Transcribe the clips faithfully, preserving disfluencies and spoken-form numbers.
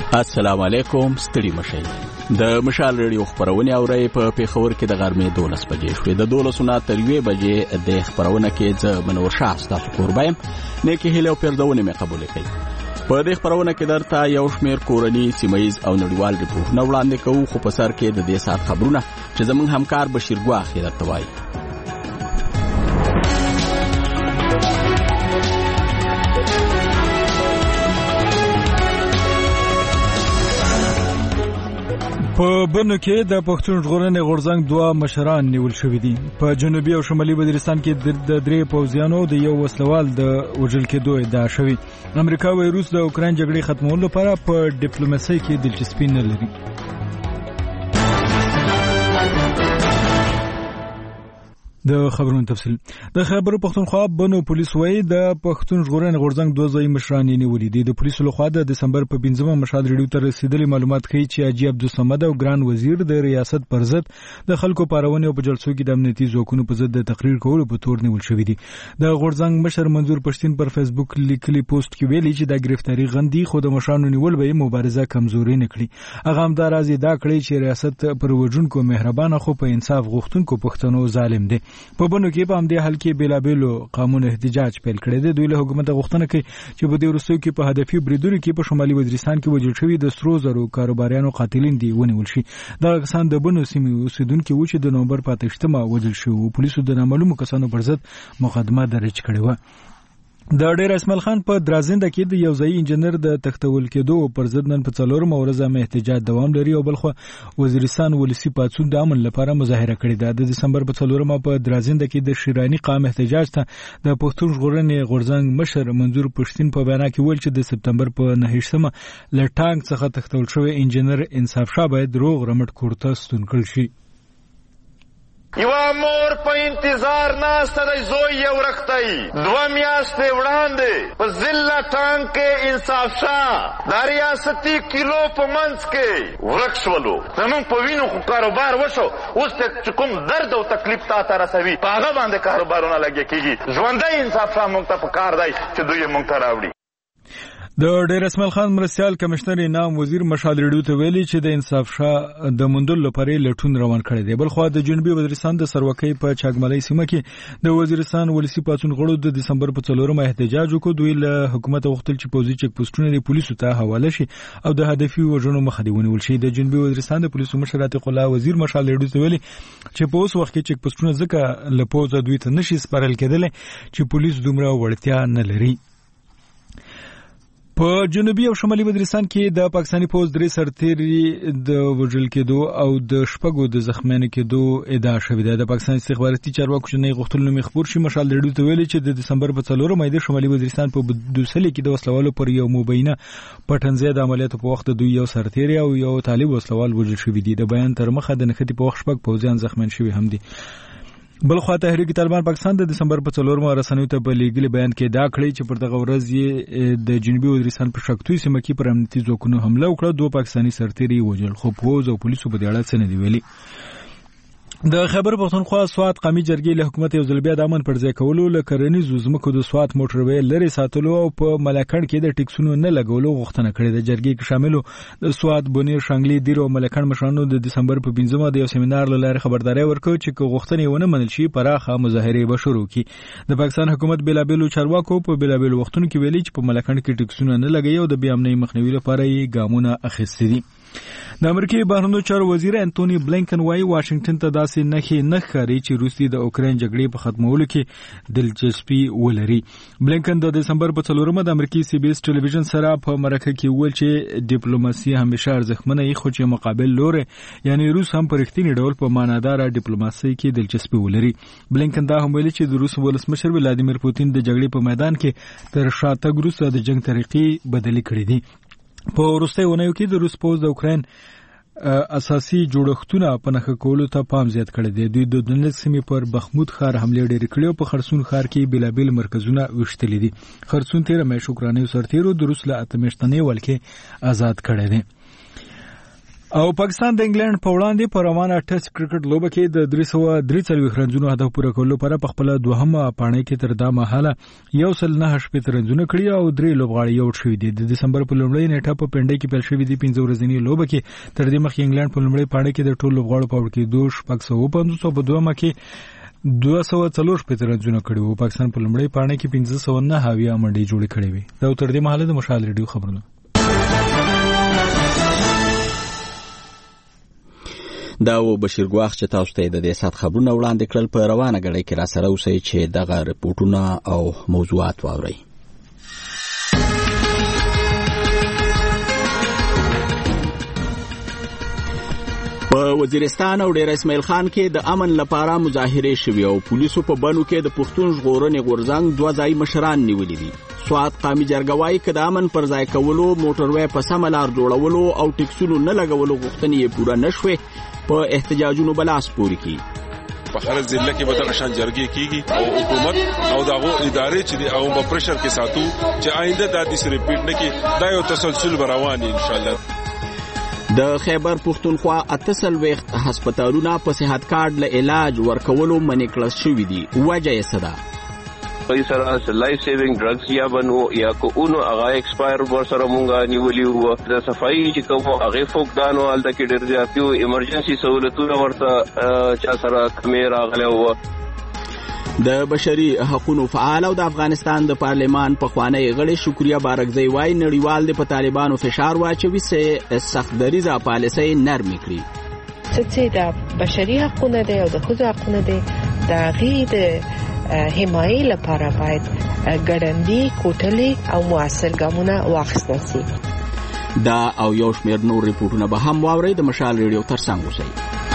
السلام علیکم، ستړي مشئ. د مشال ریډیو خبرونه اورئ په پیښور کې د غرمې دولس بجې شوې. د دولس نه تر یوې بجې د خبرونه کې ز منور شاه ستاسو قربایم نیکه هیله او پیرزونه مې قبول کړئ. په دې خبرونه کې درته یو شمېر کورني، سیمایي او نړیوال ریپورتونه وړاندې کوو، خو په سر کې د دې سات خبرونه چې زموږ همکار بشیر ګواخ درته وایي. په بنو کې د پښتون ژغورنې غورځنګ دوه مشران نیول شوي دي. په جنوبي او شمالي وزیرستان کې د درې پوځیانو د یو وسلوال د وژل کېدو ادعا شوې. امریکا وايي روس د اوکراین جګړې ختمولو لپاره په ډیپلوماسۍ کې دلچسپي نه لري. د خبرونو تفصیل. د خیبر پختونخوا بنو پولیس وايي د پښتون ژغورنې غورځنګ دوه ځای مشران نیولي دي. د پولیسو لخوا د دسمبر په پنځمه مشال ریډیو ته رسیدلي معلومات ښیي چې حاجي عبدالصمد او ګران وزیر د ریاست پر ضد د خلکو پارونې او په جلسو کې د امنیتي ځواکونو په ضد د تقریر کولو په تور نیول شوي دي. د غورځنګ مشر منظور پښتين پر فیسبوک لیکلي پوسټ کې ویلي چې د گرفتاری غندي خو د مشرانو نیول به مبارزه کمزوري نه کړي. هغه هم دا راز ادعا کړی چې ریاست پر وجونکو مهربانه خو په انصاف غوښتونکو پښتنو ظالم دي. په بنو کې په همدې حل کې بیلابیلو قانون احتجاج پیل کړی دی. دوی له حکومت غوښتنه کوي چې په دې وروستیو کې په هدفي بریدونو کې په شمالي وزیرستان کې وژل شوي د سرو زرو کاروباریانو قاتلین دي ونیول شي. دا کسان د بنو سیمې اوسیدونکي وو چې د نومبر په اتهشتمه وژل شوي. پولیسو د نامعلومو کسانو پر ضد مقدمه درج کړې وه. د ډیر اسماعیل خان په درازنده کې د یو ځای انجنیر د تختول کېدو پر ضد نن په څلورمه ورځ هم احتجاج دوام لري او بلخو وزیرستان ولسی پاتون د امن لپاره مظاهره کړې ده. د دسمبر په څلورمه په درازنده کې د شیرانی قام احتجاج ته د پښتون ژغورنې غورځنګ مشر منظور پښتين په بیان کې ویل چې د سپتمبر په نهمه له ټانک څخه تختول شوی انجنیر انصاف شاه باید روغ رمټ کورته ستون کړل شي. یو مور په انتظار ناسته دی زوی یې ورختای. دوه میاشتې وړاندې په ضلع ټانک کې انصاف شاه د ریاستي کیلو په منځ کې ورک شولو. زموږ په وینو خو کاروبار وشو. اوس چې کوم درد او تکلیف تا ته رسوي په هغه باندې کاروبارونه لګیا کېږي. ژوندی انصاف شاه موږ ته په کار دی چې دوی یې موږ ته راوړي. د ډیر اسماعیل خان مرستیال کمشنر انعام وزیر مشال ریډیو ته ویلي چې د انصاف شاه د موندلو لپاره لټون روان کړی دی. بلخو د جنوبي وزیرستان د سروکۍ په چاګملۍ سیمه کې د وزیرستان ولسی پاتون غړو د دسمبر په څلورمه احتجاج وکړ. دوی له حکومت غوښتل چې پوځي چک پوسټونه د پولیسو ته حواله شي او د هدفي وژنو مخه دی ونیول شي. د جنوبي وزیرستان د پولیسو مشر عتیق الله وزیر مشال ریډیو ته ویلي چې په اوس وخت کې چک پوسټونه ځکه له پوځه دوی ته نشي سپارل کېدل چې پولیس دومره وړتیا نه لري. په جنوبي او شمالي وزیرستان کې د پاکستاني پوځ درې سرتیري د وژل کېدو او د شپږو د زخمیانو کېدو ادعا شوې ده. د پاکستان استخباراتي چارواکو چې نه غوښتل نوم خبر شي مشال ریډیو ته ویلي چې د دسمبر په څلورمه د شمالي وزیرستان په دوسلې کې د وسلوالو پر یو مبینه پټنځای د عملیاتو په وخت دوی یو سرتیري او یو طالب وسلوال وژل شوي دي. د بیان تر مخه د نښتې په وخت شپږ پوځیان زخمیان شوي هم دي. بلخوا تحریک طالبان پاکستان د دسمبر په څلورمه رسنیو ته په لیږلي بیان کې دا کړی چې پر دغه ورځ یې د جنوبي وزیرستان په شکتوي سیمه کې پر امنیتي ځواکونو حمله وکړه. دوه پاکستاني سرتیري وژل خو پوځ او پولیسو په دې اړه څه نه دي ویلي. د خیبر پختونخوا سوات قومي جرګې له حکومت یو ځل بیا د امن پر ځای کولو له کرنیزو ځمکو د سوات موټروي لري ساتلو او په ملکند کې د ټیکسونو نه لګولو غوښتنه کړې ده. جرګې کې شاملو د سوات بونیر شانګلي دیر او ملکند مشرانو د دسمبر په پنځمه د یو سیمینار له لارې خبرداري ورکړه چې غوښتنې ونه منل شي پراخه مظاهرې به شروع کړي. د پاکستان حکومت بیلابیلو چارواکو په بیلابیلو وختونو کې ویلي چې په ملکند کې ټیکسونه نه لګي او د بې امنۍ مخنیوي لپاره یې ګامونه اخیستي دي. د امریکای بهرنیو چارو وزیر انټونی بلینکن وايي واشنگټن ته داسې نښې نه ښکاري چې روسي د اوکراین جګړې په ختمولو کې دلچسپي ولري. بلینکن د دسمبر په څلورمه د امریکای سی بي اس ټلویزیون سره په مرکه کې ویل چې ډیپلوماسي همیشه ارزښتمنه وي خو چې مقابل لوري یعنی روس هم په رښتیني ډول په معنادار ډیپلوماسي کې دلچسپي ولري. بلینکن دا هم ویلي چې د روس ولسمشر ولادیمیر پوتین د جګړې په میدان کې تر شاتګ وروسته د جنگ طریقې بدلې کړې دي. په وروستیو اونیو کې د روس پوځ د اوکراین اساسي جوړښتونه په نښه کولو ته پام زیات کړی دی. دوی د دونیتسک سیمې پر بخمود ښار حملې ډېرې کړې او په خرسون ښار کې بیلابیل مرکزونه ویشتلي دي. خرسون تېره میاشت اوکراینیو سرتیرو د روس له اته میاشتنۍ ولکې آزاد کړی دی. او پاکستان د انګلند په وړاندې په روانه ټیسټ کرکټ لوبه کې د درې سوه درې څلوېښت رنزونو هدف پوره کولو لپاره په خپله دوهمه پاڼۍ کې تر دا مهاله یو سل نهه شپېته رنزونه کړي او درې لوبغاړي یو شوي دي. د دسمبر په لومړۍ نیټه په پنډۍ کې پیل شوې دي پنځه ورځنۍ لوبه کې. تر دې مخکې انګلند په لومړۍ پاڼۍ کې د ټولو لوبغاړو په وړ کېدو شپږ سوه پنځوس او په دویمه کې دوه سوه څلور شپېته رنزونه کړي وو. پاکستان په لومړۍ پاڼۍ کې پنځه سوه نهه اویا منډې جوړې کړې وې. دا تر دې مهاله د مشال ریډیو خبرونه. دا و بشیر ګواخ چې تاسو ته د دې سات خبرونه وړاندې کړل. په روانه غړې کې را سره اوسئ چې دغه رپورټونه او موضوعات واورئ. په وزیرستان او ډیر اسماعیل خان کې د امن لپاره مظاهرې شوې او پولیسو په بانو کې د پښتون ژغورنې غورځنګ دوه ځای مشران نیولي دي. سواد قامي جرګوای کې د امن پر ځای کولو، موټروي په سم لار جوړولو او ټکسونو نه لګولو غوښتنې یې پوره نشوې. په احتجاجونو بلاس پوري کی په هر ضلع کې به د شان جرګې کیږي او حکومت او دغه ادارې چې او په پرشر کې ساتو چې آینده د دې سره ریپیټ نه کی. دا یو تسلسل روان ان شاء الله. د خیبر پښتونخوا اتصل وخت هسپتالونه په صحت کارت له علاج ورکولو منې کړل شوې دي. وجه یې څه ده؟ کوئی سره لایف سیوینګ ډرګز یا بنو یا کو اونو هغه ایکسپایر ور سره مونږه نیولې وو. د صفایي چې کوم هغه فوکدانو الته کې ډېر زیاتیو ایمرجنسي سہولتونه ورته چا سره کمې راغلي وو. د بشري حقوقو فعال او د افغانستان د پارلمان په خوانی غړي شکریا بارکزی وای نړیوال د طالبانو فشار واچوي چې سخت دریزه پالیسي نرمي کړي. چې د بشري حقوقو نه او د ښځو حقوقو نه د غید حمایې لپاره باید ګړندي کوټلې او موثر ګامونه واخیستل شي. دا او یو شمېر نور ریپورټونه به هم واورئ. د مشال ریډیو ترڅنګ اوسئ.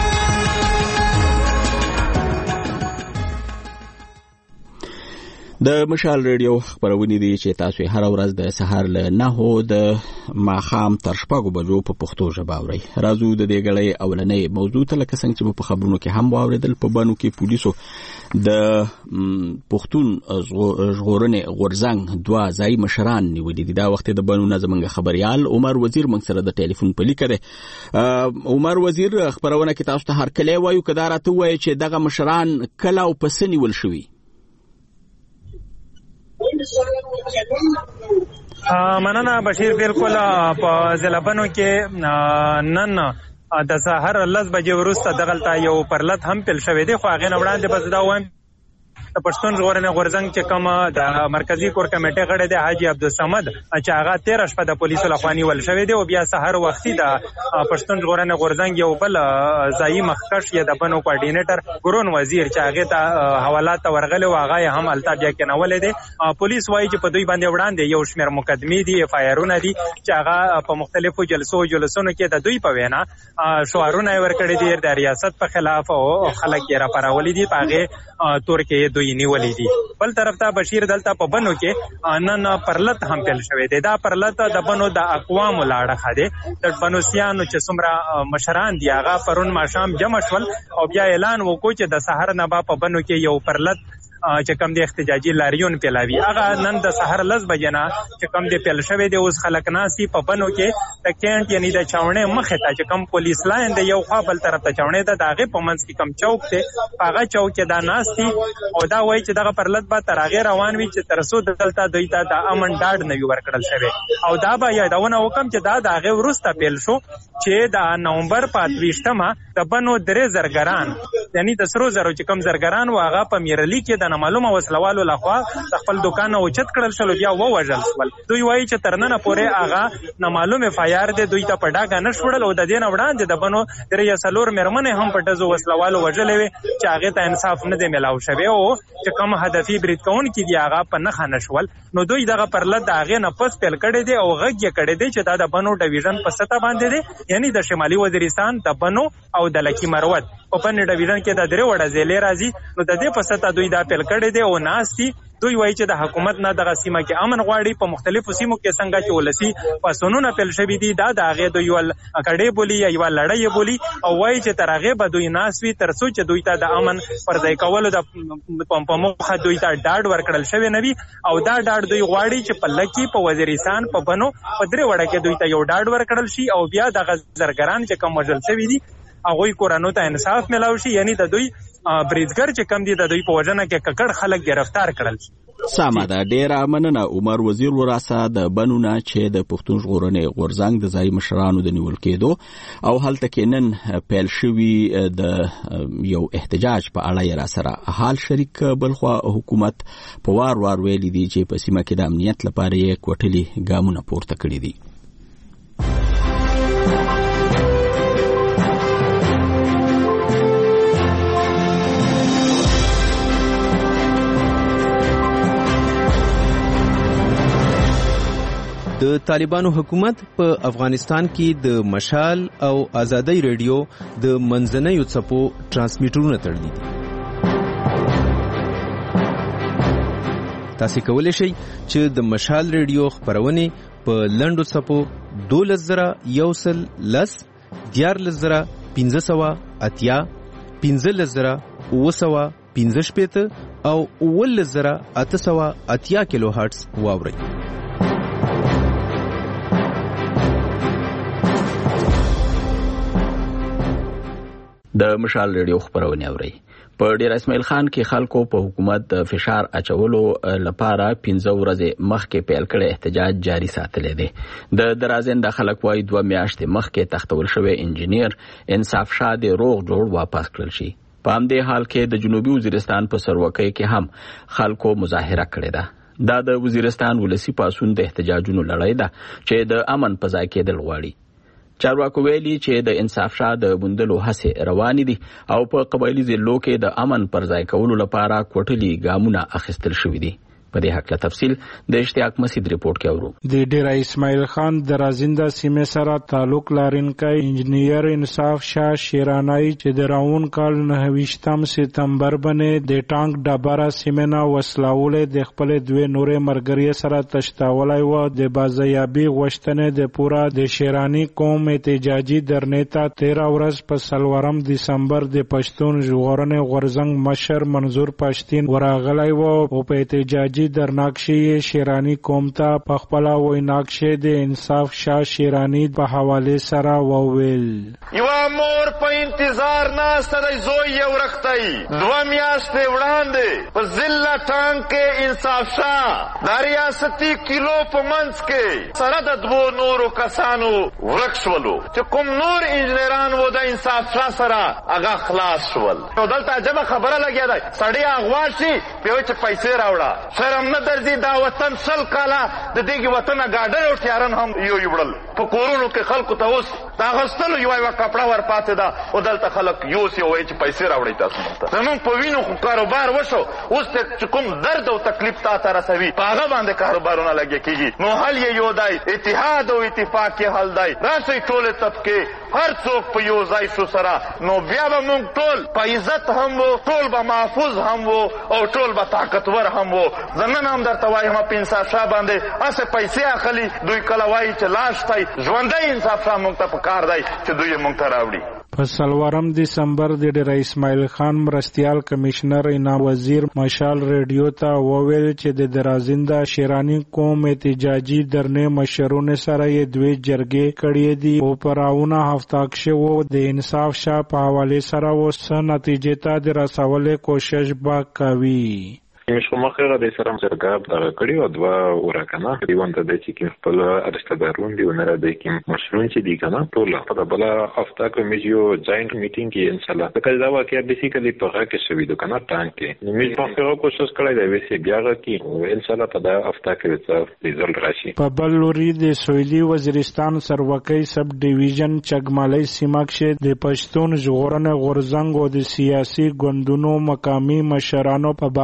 د مشال ریډیو خبرونه دي چې تاسو هر ورځ د سهار له نهو د ماښام تر شپږو بجو په پښتو ژبه اورئ. راځو د دې غړې اولنې موضوع ته لکه څنګه چې په خبرونو کې هم واوریدل. په بانو کې پولیسو د پښتون ژغورنې غورځنګ دوه ځای مشران نیولي دي. دا وخت د بانو نظمنګ خبريال عمر وزیر موږ سره د ټلیفون په لیکه ده. عمر وزیر خبرونه کې تاسو ته هر کله وایو کدا راته وایي چې دغه مشران کله او پس نیول شوي. مننه بشیر. بالکل په ځلبنو کې نن د سحر لس بجې وروسته دغلته یو پرلط هم پیل شوی دی. خو هغې نه وړاندې بس دا وایم د پښتون ژغورنې غورځنګ چې کوم د مرکزی کور کمیټې غړی دی حاجي عبدالصمد چې هغه تېره شپه د پولیسو لخوا نیول شوی دی او بیا سحر وختي د پښتون ژغورنې غورځنګ یو بل ځایي مخکښ یا د بنو کوارډینیټر ګورون وزیر چې هغې ته حوالات ته ورغلی و هغه یې هم هلته بیا کېنولی دی. پولیس وایي چې په دوی باندې وړاندې یو شمېر مقدمې دي، اف آی آرونه دي چې هغه په مختلفو جلسو او جلسونو کې د دوی په وینا شعارونه یې ورکړي دي د ریاست په خلاف او خلک یې راپارولي دي. په هغې تور کې دوی نیولې دي. بل طرف ته بشیر دلته په بنو کې نن پرلط هم پیل شوی دی. دا پرلط د بنو د اقوامو لاړه خاده د بنوسیانو چې څومره مشران دي هغه پرون ماښام جمع شول او بیا اعلان وکړ چې د سحر نه با په بنو کې یو پرلط چې کم د احتجاجي لاریون پیلاوي. هغه نن د سحر لس بجې نه چې کم د پیل شوی دی. اوس خلک ناسي په بنو کې د کینټ یعنی د چاونې مخې ته چې کم پولیس لاین دی یو خوا بل طرف ته چاونې ده د هغې په منځ کې کم چوک دی هغه چوک کې دا ناستي او دا وایي چې دغه پرلط به تر هغې روان وي چې تر څو دلته دوی ته د امن ډاډ نه وي ورکړل شوی. او دا به یادونه وکړم چې دا د هغې وروسته پیل شو چې د نومبر په اته ویشتمه د بنو درې زرګران یعنی د سرو زرو چې کم زرګران و هغه په میرلي کې د نامعلومه وسلوالو لخوا د خپل دوکان اوچت کړل شول بیا ووژل شول. دوی وایي چې تر ننه پورې هغه نامعلوم اف آی آر دی دوی ته په ډاګه نه شوړل او د دې نه وړاندې د بنو درې یا څلور مېرمنې هم په ډزو وسلوالو وژلې وې چې هغې ته انصاف نه دی میلاو شوی او چې کوم هدفي برید کوونکي دي هغه په نښه نه شول. نو دوی دغه پرلط د هغې نه پس پیل کړی دی او غږ یې کړی دی چې دا د بنو ډویژن په سطح باندې دی یعنی د شمالي وزیرستان د بنو او د لکي مروت په بن ډویژن کې د درې وړه ځېلې راځي. نو د دې په سطح دوی دا پیل کړی دی او ناستي دوی وایي چې د حکومت نه دغه سیمه کې امن غواړي. په مختلفو سیمو کې څنګه چې ولسي پاڅونونه پیل شوي دي دا د هغې دوی یوه کډې بولي یا یوه لړۍ بولي او وایي چې تر هغې به دوی ناست وي تر څو چې دوی ته د امن پر ځای کولو د په موخه دوی ته ډاډ ورکړل شوی نه وي. او دا ډاډ دوی غواړي چې په لکي په وزیرستان په بنو په درې وړه کې دوی ته یو ډاډ ورکړل شي او بیا دغه زرګران چې کم وژل شوي دي هغوی کورنو ته انصاف ملاو شي. یعنی د دوی بریدګر چې کم دي د دوی په وژنه کې ککړ خلک گرفتار کړل شي. سمه ده، ډیره مننه عمر وزیر وراسه د بنونه چې د پښتون ژغورنې غورځنګ د ځای مشرانو د نیول کېدو او هلته کې نن پیل شوي د یو احتجاج په اړه یې را سره حال شریک. بلخوا حکومت په وار وار ویلي دي چې په سیمه کې د امنیت لپاره یې کوټلي ګامونه پورته کړي دي. د طالبانو حکومت په افغانستان کې د مشال او آزادۍ ریډیو د منځنیو څپو ترانسمیټرونه تړلي دي. تاسو کولی شئ چې د مشال ریډیو خبرونه په لنډو څپو دولس زره یو سل لس دیارلس زره پنځه سوه اتیا پنځلس زره اوه سوه پنځه شپېته او اوولس زره اته سوه اتیا کیلو هرټز واورئ. د مشال ریډیو خبرونه اوري. په ډیر اسماعیل خان کې خلکو په حکومت د فشار اچولو لپاره پنځه ورځې مخکې پیل کړی احتجاج جاری ساتلی دی. د درازنده خلک وایي دوه میاشتې مخکې تختول شوی انجینیر انصاف شاه د روغ جوړ واپس کړل شي. په همدې حال کې د جنوبي وزیرستان په سروکۍ کې هم خلکو مظاهره کړې ده. دا د وزیرستان ولسی پاسون د احتجاجونو لړۍ ده چې د امن په ځای کېدل غواړي. چارواکو ویلي چې د انصاف شاه د بوندلو هڅې روانې دي او په قبایلي ضلعو کې د امن پر ځای کولو لپاره کوټلي ګامونه اخیستل شوي دي. په دې حق له تفصیل د اشتیاق مسعود ریپورت کې اورو. د ډیر اسماعیل خان د رازنده سیمې سره تعلق لرونکی انجنیر انصاف شاه شیرانای چې د راون کال نهویشتم سپتمبر باندې د ټانک ډبره سیمه نه وسلاولې د خپل دوه نورې مرګري سره تشتاولای و. د بازیابي غوښتنې د پورا د شیرانی قوم احتجاجي درنیتا تیرا ورځ په سلورم دسمبر د پښتون ژغورنې غورځنګ مشر منظور پښتين ورغلای و او په احتجاجي در نقشې شیرانی قوم ته په خپل وای نقشې د انصاف شاه شیرانی په حواله سره وویل. یو مور په انتظار ناسته دی زوی یې ورختای دوه میاشتې وړاندې په ضلع ټانک کې انصاف شاه د ریاستي کیلو په منځ کې سره د دوو نورو کسانو ورک شولو چې کوم نور انجنیران وو د انصاف شاه سره هغه خلاص شول. نو دلته عجبه خبره لګیا ده سړی اغوا شي په چې پیسې راوړه شرم نه درځي. دا وطن سل کاله د دې وطن ګاډر او تیارن هم یو یوړل په کورونو کې خلکو ته اوس دا غستلو یو یو کپڑا ور پاتې ده او دلته خلک یو سی وای چې پیسې راوړي تاسو ته. زمون په وینو خو کاروبار وشو اوس ته کوم درد او تکلیف تا ته رسوي په هغه باندې کاروبارونه لګي کیږي. نو حل یې یو دی اتحاد او اتفاق کې حل دی. راشي ټول طبقه هر څوک په یو ځای شو سره نو بیا به موږ ټول په عزت هم وو ټول به محفوظ هم وو او ټول به طاقتور هم وو. زنن هم درته وایم په انصاف شاه باندې اسه پیسې اخلي دوی کله وایي چې لاش تای ژوندۍ انصاف شاه موږ ته پکار دی چې دوی موږ ته راوړي. په سلورم دسمبر د ډیر اسماعیل خان مرستیال کمشنر انعام وزیر مشال ریډیو ته وویل چې د درازنده شیرانی قوم احتجاجي درنې مشرونه سره یې دوی جرګې کړې دي او پراونه هفته کې وو د انصاف شاه په حواله سره وسه نتیجې ته د رسولې کوشش وکوي. مش کومه خیره د سره سرګاب دغه کړي او دوا ورکنه دیوانته د چې کې خپل ارشتدارون دی ونه د کې مشرون چې دی کنه ټول په بل هفته کې میجو جاینټ میټینګ کې ان شاء الله د کله دا واقعي بیسیکلی په هغه کې شوی د کنه ټانک کې نو میج په هغه کوشش کړی دی وسی بیا کې ان شاء الله په دا هفته کې څه ریزلټ راشي. په بل لوري د سویلي وزیرستان سروکۍ سب ډیویژن چګمالي سیمه کې د پښتون ژغورنې غورځنګ او د سیاسي ګوندونو مقامي مشرانو په بالنا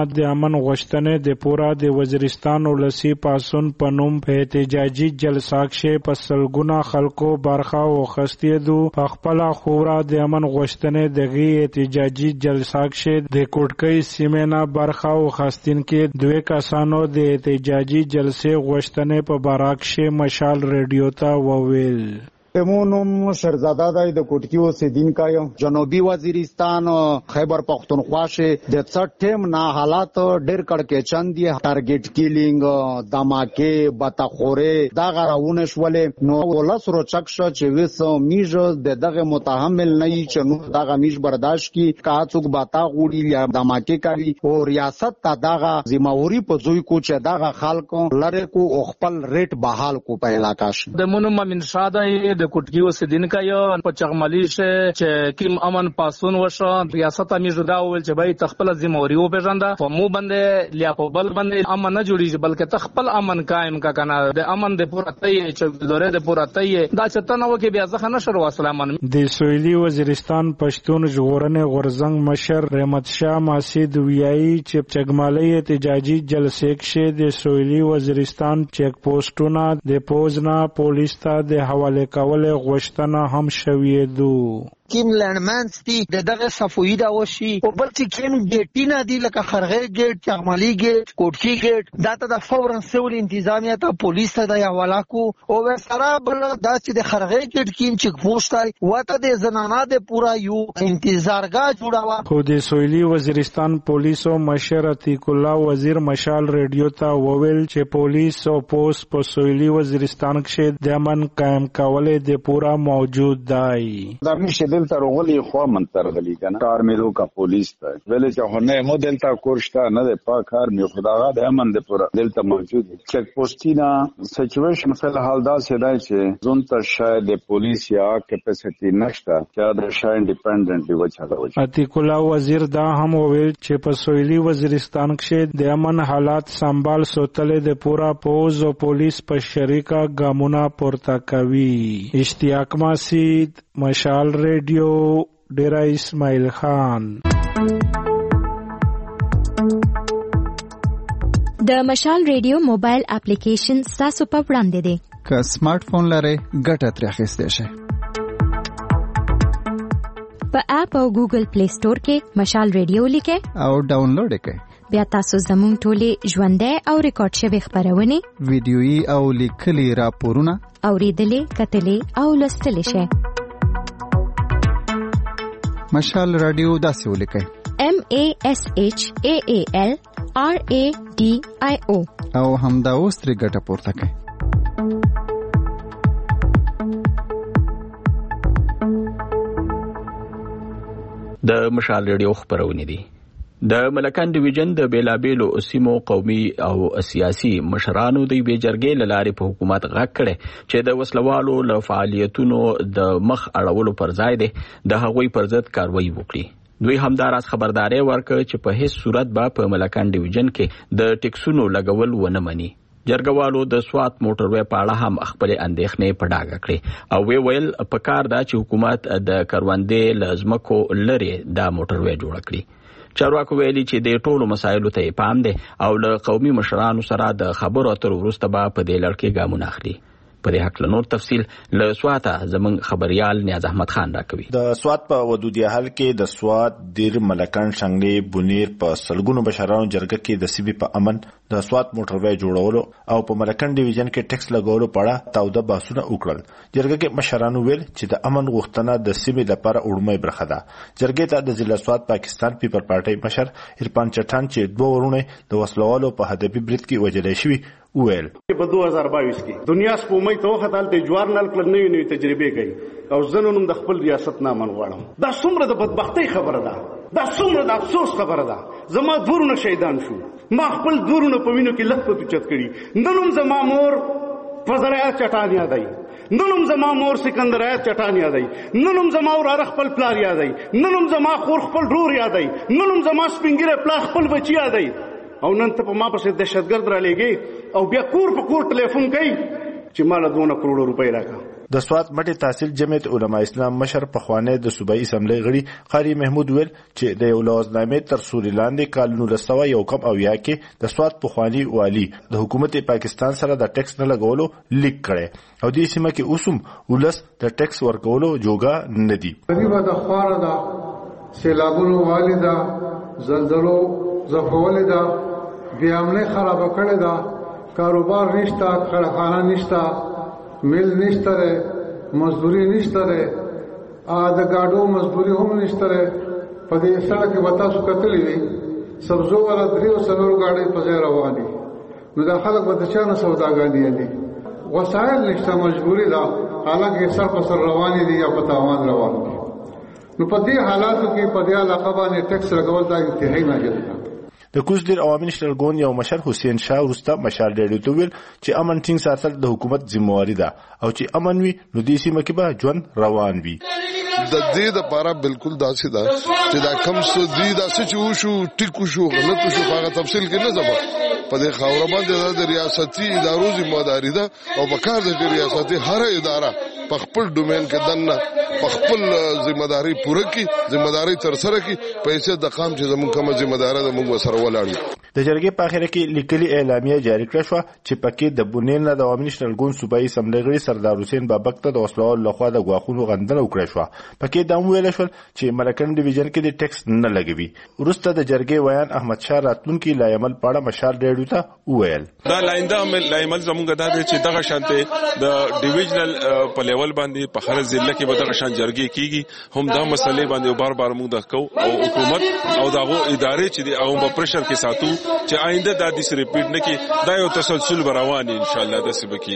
د امن غوښتنې د پورا د وزیرستان ولسی پاسون پنوم په احتجاجي جلسه کې په سلګونه خلکو برخه واخیستې دو. په خپل خورا د امن غوښتنې دغه احتجاجي جلسه کې د کوټکۍ سیمه برخه واخیستین کې دوه کسانو د احتجاجي جلسې غوښتنې په باراک کې مشال ریډیو ته وویل. امونم شرزاده د کوټکی اوسیدونکو یم. جنوبي وزیرستان خیبر پختونخوا شه د څټ ټیم نه حالات ډېر کړکېچن دي. ټارګټ کیلینګ، دماکه، بتخوره دا غراونه شولې. نو ولس روچک شو چې وس میج د دغه متحمل نه چې نو دغه میج برداشت کی کاڅوک باتا غوړي یا دماکه کوي او ریاست ته دغه ذمہوری په ځوی کو چې دغه خلکو لره کو خپل ریټ بحال کو په علاقہ ش. د مونږ من شاده د کوټکی اوسیدونکو یو په چغمالي شه چې کیم امن پاسون وشو. ریاست امیر جدا ول چې به تخپل ذمہوری او بجنده په مو باندې لیا په بل باندې امن نه جوړیږي بلکې تخپل امن قائم کا کنه د امن د پوره تای چې دوره د پوره تای دا چې تنه وکي بیا ځخه نشر وسلمان. د سویلی وزیرستان پښتون ژغورنې غورزنګ مشر رحمت شاه ماسید ویایي چې چغمالي احتجاجي جلسې کې د سویلی وزیرستان چیک پوسټونه د پوزنا پولیس ته د حواله کول غوښتنه هم شوې دو. کیم لندمنز دي د دغه صفوی دا وشي او بل چې کیم ګیټینا دي لکه خرغې ګیټ، چغمالي ګیټ، کوټکی ګیټ دا ته د فورن سیول انتظامیه ته پولیس ته د حواله کو او سره بل دا چې د خرغې ګیټ کیم چک پوسټای وته د زنانه د پورا یو انتظارګاه جوړاوه. خو د سویلی وزیرستان پولیسو مشر عتیق الله وزیر مشال ریډیو ته وویل چې پولیس او پوس په سویلی وزیرستان کې د امن قائم کولو د پورا موجود دی. دا میشه دلته روغلی خو منترغلی کنه کار مې دوه پولیس ته ویلې چې هونه مو دلته کورشتا نه د پاک کار مې خداغه د امن د پورا دلته موجود چک پوسټینا سچويشن فل حال دا سیدای چې زون ته شاید د پولیس یا کیپاسټی نشته چې دا شاید انډیپندنټلی وچاله. عتیق الله وزیر دا هم ویل چې په سویلی وزیرستان کې د امن حالات سنبال سوتل د پورا پوز او پولیس په شریکا ګامونه پورته کوي. اشتیاق ماسید، مشال ریډیو، ډیرا اسماعیل خان. د مشال ریډیو موبایل اپلیکیشن تاسو په وړاندې دی. که سمارټ فون لرئ ګټه ترې اخیستی شئ. په اپ او ګوګل پلی سٹور کې مشال ریډیو لیکئ او ډاونلوډ یې کړئ. بیا تاسو زموږ ټولې ژوندۍ او ریکارډ شوې خپرونې، ویډیويي او لیکلي راپورونه اورېدلې، کتلې او لوستلی شئ. مشال رادیو داسې ولیکئ: M A S H A A L R A D I O او همدا اوس ترې ګټه پورته کړئ. د مشال ریډیو خبرونه دي. د ملکان ډیویژن د بیلابیلو سیمو قومي او سیاسي مشرانو د وی جرګې لارې په حکومت غږ کړي چې د وسلوالو له فعالیتونو د مخ اړولو پر ځای د هغوی پر ضد کاروایی وکړي. دوی همداراز خبرداري ورکړه چې په هیڅ صورت به په ملکان ډیویژن کې د ټیکسونو لګول ونه مني. جرګوالو د سوات موټروي په اړه هم خپل اندېښنې په ډاګه کړې او وی ویل په کار دا چې حکومت د کروندې لزمکو لري دا موټروي جوړ کړي. چارواکو ویلي چې د ټولو مسایلو ته پام دی او له قومي مشرانو سره د خبرو اترو وروسته به په دې لړ کې ګامونه اخلي. په دې حق له نور تفصیل له سواته زموږ خبريال نیاز احمد خان راکوي. د سوات په ودودیه حل کې د سوات دیر ملکان شنګلي بونیر په سلګونو بشرانو جرګه کې د سیبي په امن د سوات موټروي جوړولو او په ملکان ډیویژن کې ټیکس لګولو په اړه تاوده بحثونه وکړل. جرګه کې مشرانو ویل چې د امن غوښتنه د سیمې لپاره اړمۍ برخه ده. جرګې ته د ضلع سوات پاکستان پیپل پارټي مشر عرفان چټان چې دوه ورونه د وسلوالو په هدفي برید کې وجلې شوی ویل په دوه هزار باییس کې دنیا سپومې ته وختل ته جوار نل کړل نوې نوې تجربه کوي او زنونم د خپل ریاست نامن غواړم. دا څومره د بدبختی خبره ده، دا څومره د افسوس خبره ده. زما دورونه شهیدان شو، ما خپل دورونه په وینو کې لخت په چت کړي. ننوم زما مور فزریا چټان یادای، ننوم زما مور سکندریا چټان یادای، ننوم زما ور خپل پلار یادای، ننوم زما خور خپل رور یادای، ننوم زما سپینګره پلا خپل بچی یادای. او نن ته په ما پسې دهشتګرد را لېږي او بیا کور په کور ټلیفون کوي چې مال دونه کروڑ روپۍ راکا. د سوات مټي تحصیل جمعیت علما اسلام مشر پخوانی د صوبایي اسمبلی غړي قاری محمود ویل چې د یو لوازنامې تر سوري لاندې کال نولس سوه یو کم اویا کې د سوات پخوانی والی د حکومت پاکستان سره د ټیکس نه لګولو لیک کړي او دې سیمه کې اوسم ولس د ټیکس ورکولو جوګه نه دي. غریبه د خواره ده، سیلابونو والده، زلزلو زفولې ده، بې امنۍ خرابه کړې ده، کاروبار نشته، کارخانه نشته، میل نشته دی، مزدوري نشته دی، د ګاډو مزدوري هم نشته دی. په دې سړک کې به تاسو کتلي وي سبزو والا درېو څلورو ګاډۍ په ځای روان دي، نو دا خلک به د چا نه سوداګانې دي، وسایل نشته، مجبوري ده، حالانکه سر په سر روانې دي یا په تاوان روان دي. نو په دې حالاتو کې په دې علاقه باندې ټیکس لګول دا انتهایی ناجایز ده. د کوزدیر عوامي نشترګون یو مشر حسین شاه وروسته مشال ډېډو ته ویل چې امن ټینګ ساتل د حکومت ذمہواری ده او چې امن وي نو دې سیمه کې به ژوند روان وي. د دې لپاره بالکل داسې ده چې دا کم څه دي داسې چې وشو ټیکو شو غلط شو هغه تفصیل کې نه ځم په دې خاور باندې د ریاستي ادارو ذمہداري ده او په کار د ریاستي هر اداره په خپل ډومین کې دنه په خپل ذمہداري پوره کړي، ذمہداري تر سره کړي، پیسې د قام چې زموږ کومه ذمہداري ده موږ سره ولاړو. د جرګې په اخر کې لیکلي اعلامیه جاری کړه شو چې پکې د بونیر نه د عوامي نشترګون صوبایي اسمبلی غړي سردار حسین بابک ته د وسلوال لخوا د غواخونو غندنه وکړه شو. پکې دا ویل شو چې ملکن ډیویژن کې د ټیکس نه لګوي. وروسته د جرګې ویان احمد شاه راتلونکي لایمل پاړه مشال ډېډو ته وویل دا لاینده لایمل زمونږ دا دی چې دغه شانته د ډیویژنل په لیول باندې په هر ضلع کې به دغه شان جرګې کیږي. هم دا مسلې باندې بار بار موږ د کو او حکومت او دغه ادارې چې دی او په پرشر کې ساتو چې آینده دا د ریپیټ نه کې دا یو تسلسل روان ان شاء الله د سبکی.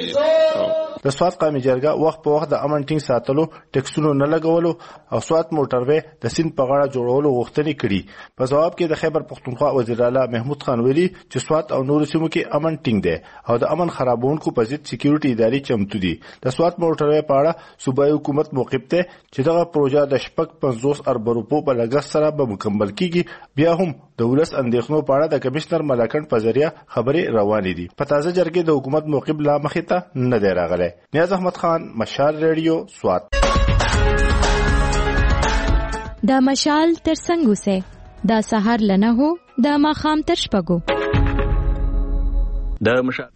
د سوات قومي جرګه وخت په وخت د امن ټینګ ساتلو، ټیکسونو نه لګولو او سوات موټروي د سیند په غاړه جوړولو غوښتنې کړي. په جواب کې د خیبر پختونخوا وزیر اعلی محمود خان ویلي چې سوات او نور سیمو کې امن ټینګ دی او د امن خرابونکو په ضد سکیورټي ادارې چمتو دي. د سوات موټروي په اړه صوبایي حکومت موقف ته چې دغه پروژه د شپږ پنځوس ارب روپو په لګښت سره به مکمل کیږي. بیا هم د ولس اندېښنو په اړه د کمشنر ملکن په ذریعہ خبرې روانې دي. په تازه جرګې د حکومت موقف لا مخې ته نه دی راغلی. نیاز احمد خان، مشال ریډیو، سوات. دا مشال تر څنګه سه دا سحر لنه هو دا ماخام تر شپږو د مشال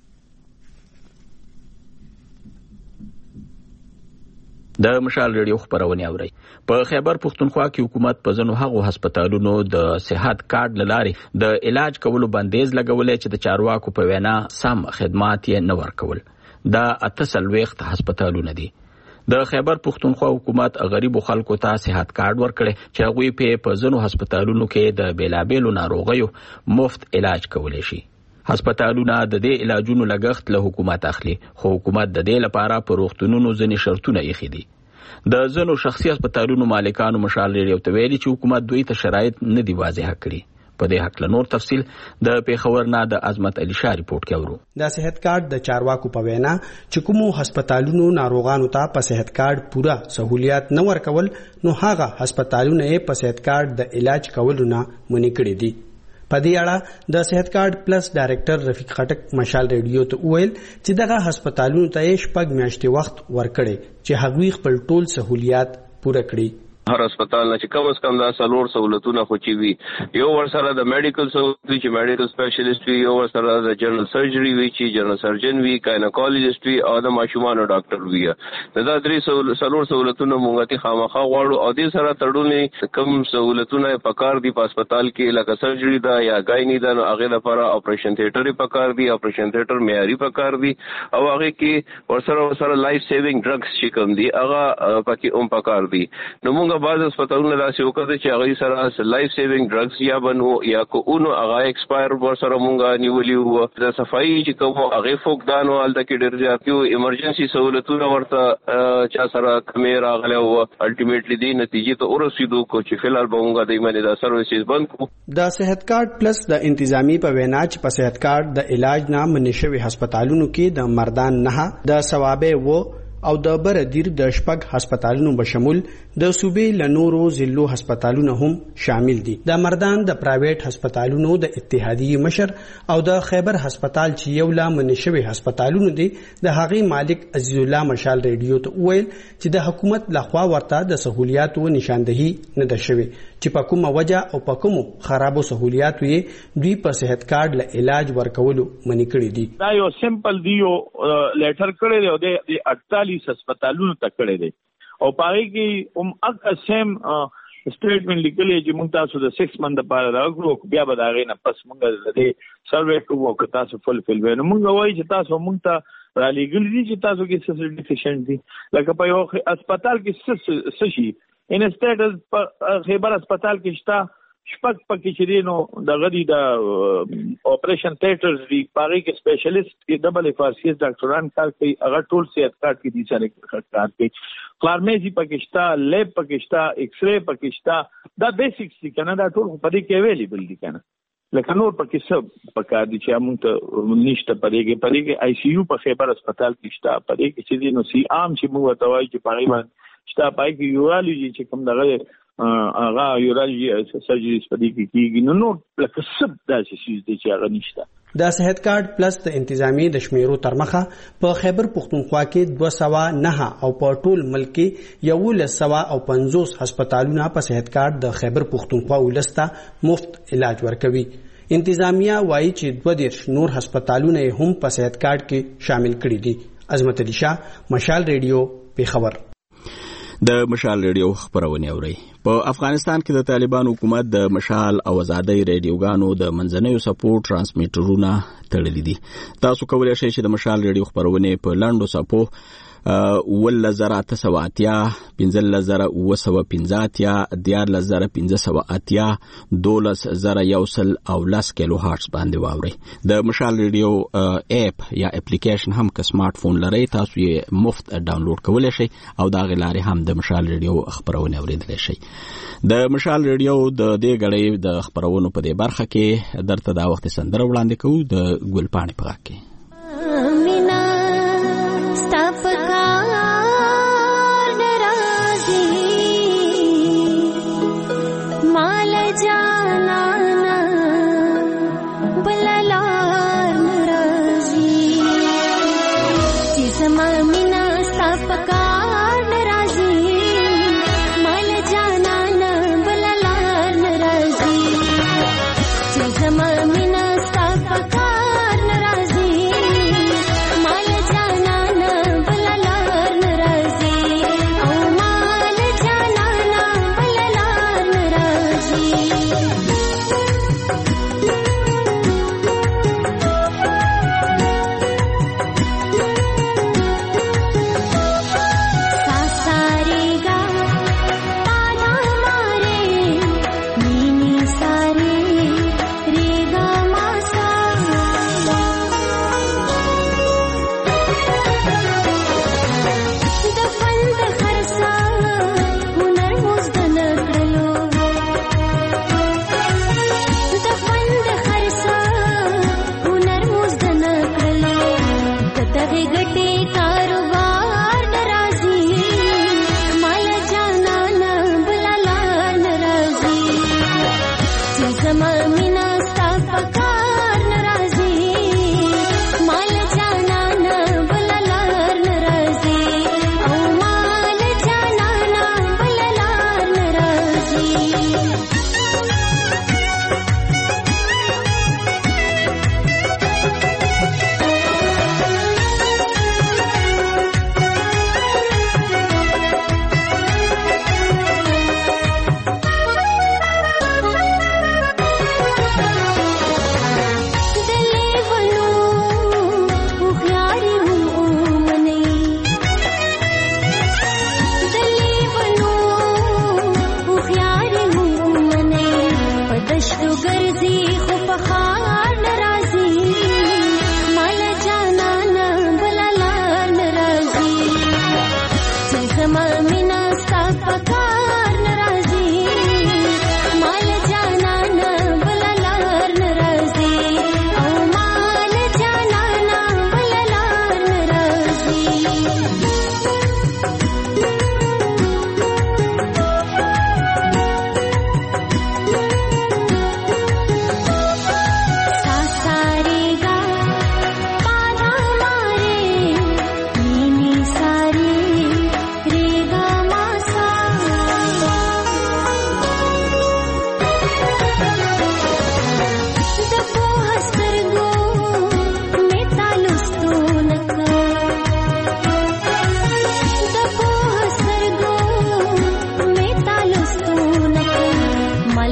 د مشال ریډیو خبرونه اوري. په خیبر پختونخوا کې حکومت په ځنو هغو هسپتالونو د صحت کارت لارې د علاج کولو بندیز لګولې چې د چارواکو په وینا سم خدمات یې نه ورکول. دا اتصل وخت هسپتالونه دي. د خیبر پختونخوا حکومت غریب خلکو ته صحت کارت ورکړي چې هغوی په په ځنو هسپتالونو کې د بیلابېلو ناروغیو مفت علاج کولی شي. هسپتالونه د دې علاجونو لګښت له حکومت اخلي، خو حکومت د دې لپاره په روغتونونو ځینې شرطونه ایښي دي. د ځینو شخصي هسپتالونو مالکانو مشال ریډیو ته ویلي چې حکومت دوی ته شرایط نه دي واضح کړي. په دې حق له نور تفصیل د پیښور نه د عظمت علي شاه ریپورت کې اورو. د صحت کارت د چارواکو په وینا چې کومو هسپتالونو ناروغانو ته په صحت کارت پورا سہولیات نه ورکول، نو هغه هسپتالونه یې په صحت کارت د علاج کولو نه منع کړي دي. په دې اړه د صحت کارت پلس ډایریکټر رفیق خټک مشال ریډیو ته وویل چې دغه هسپتالونو ته یې شپږ میاشتې وخت ورکړي چې هغوی خپل ټول سہولیات پوره کړي. هر هسپتال نه چې کم از کم دا څلور سہولتونه خو چې وي، یو ور سره د میډیکل سہولت وي چې میډیکل سپیشلیسټ وي، یو ور سره د جنرال سرجری وي چې جنرال سرجن وي، کایناکالوجیسټ وي او د ماشومانو ډاکټر وي. دا درې څلور سہولتونه مونږ ته خامخا غواړو او دې سره تړونې کم سہولتونه پکار دي په هسپتال کې لکه سرجری دا یا گاینی دا نو هغه لپاره اپریشن تھیټر پکار دي، اپریشن تھیټر معیاري پکار دي او هغه کې ور سره ور سره لایف سیوینګ ډرګز چې کوم دي هغه پکې هم پکار دي. نو مونږ بعض هسپتالونه داسې وکړه چې هغه سره لایف سیوینګ ډرګز یا بنو یا کو اونو هغه ایکسپایر ور سره مونږه نیولي وو. د صفایي چې کوم هغه فوکدانو الته کې ډېر زیات یو ایمرجنسي سہولتونه ورته چا سره کمې راغلی وو. الټیمیټلی دې نتیجې ته ورسېدو کو چې فلحال به مونږه د ایماني دا سروسز بند کو. د صحت کارت پلس د انتظامی په وینا چې په صحت کارت د علاج نه منع شوي هسپتالونو کې د مردان نه د ثوابه وو او د بردیر د شپږ هسپتالونو بشمول د صوبې لنورو ضلعو هسپتالونه هم شامل دي. د مردان د پرایویټ هسپتالونو د اتحادیې مشر او د خیبر هسپتال چې یو لا منشوي هسپتالونو دي د هغې مالک عزیز الله مشال ریډیو ته وویل چې د حکومت لخوا ورته د سہولیاتو نشاندهي نه ده شوې چې په کومه وجه او په کومو خرابو سہولیاتو یې دوی په صحت کارت له علاج ورکولو منې کړي دي. دا یو سمپل دی یو لیټر کړی دی او د اړتالیس هسپتالونو ته کړی دی او پاره کې هم اګه سیم سټیټمنټ لیکلی چې موږ تاسو د سکس منت لپاره راغلو بیا به دا غي نه پس موږ د سروې کوو او تاسو فل فل وینو موږ وایي چې تاسو موږ ته را لګل دي چې تاسو کې څه ډیفیشنټ دي لکه په یو هسپتال کې څه څه شي انسټیټ خیبر هسپتال کې شته شپږ پکې چې دي نو د غدي د اپریشن تھیټرز دی پاره کې سپیشلیست کې ډبل اف ار سی اس ډاکټران کار کوي هغه ټول صحت کارت کې دي چې کار کوي فارمیسي پکې شته لیب پکې شته ایکس ری پکې شته دا بیسکس دي کنه دا ټول په دې کې اویلیبل دي کنه لکه نور پکې سب پکې دي چې موږ ته نشته پرې کې پرې کې آی سی یو په خیبر هسپتال کې شته پرې کې چې دي نو سی عام چې موږ ته وایي چې پاره باندې شته پای کې یورالوجي چې کوم دغه هغه یورالوجي سرجریز پدې کې کیږي نو نو لکه سب داسې شي چې هغه نشته. د صحت کارت پلس د انتظامی د شمیرو ترمخه په خیبر پختونخوا کې دوه سوه نه او په ټول ملک کې یولس سوه او پنځوس هسپتالونه په صحت کارت د خیبر پختونخوا ولسته مفت علاج ورکوي. انتظامیه وایي چې دوه دیرش نور هسپتالونه هم په صحت کارت کې شامل کړي دي. عظمت علي شاه، مشال ریډیو، پیښور. د مشال ریډیو خبرونه اوري. په افغانستان کې د طالبان حکومت د مشال او آزادۍ ریډیوګانو د منځنیو سپورټ ترانسمیټرونه تړلي دي. تاسو کولی شئ چې د مشال ریډیو خبرونه په لاندو سپو ول زرا تسواتیا پنځل زرا وسو پنځاتیا دیار لزرا پنځه سو اتیا دولس زرا یوسل او لاس کیلو هارتز باندې واوري. د مشال ریډیو اپ یا اپلیکیشن هم که سمارټ فون لرئ تاسو یې مفت ډاونلوډ کولی شئ او دا غلاري هم د مشال ریډیو خبرونه اوریدلی شئ. د مشال ریډیو د دې غړې د خبرونو په دې برخه کې درته دا وخت سندره وړاندې کوو د ګلپاڼې په غږ کې.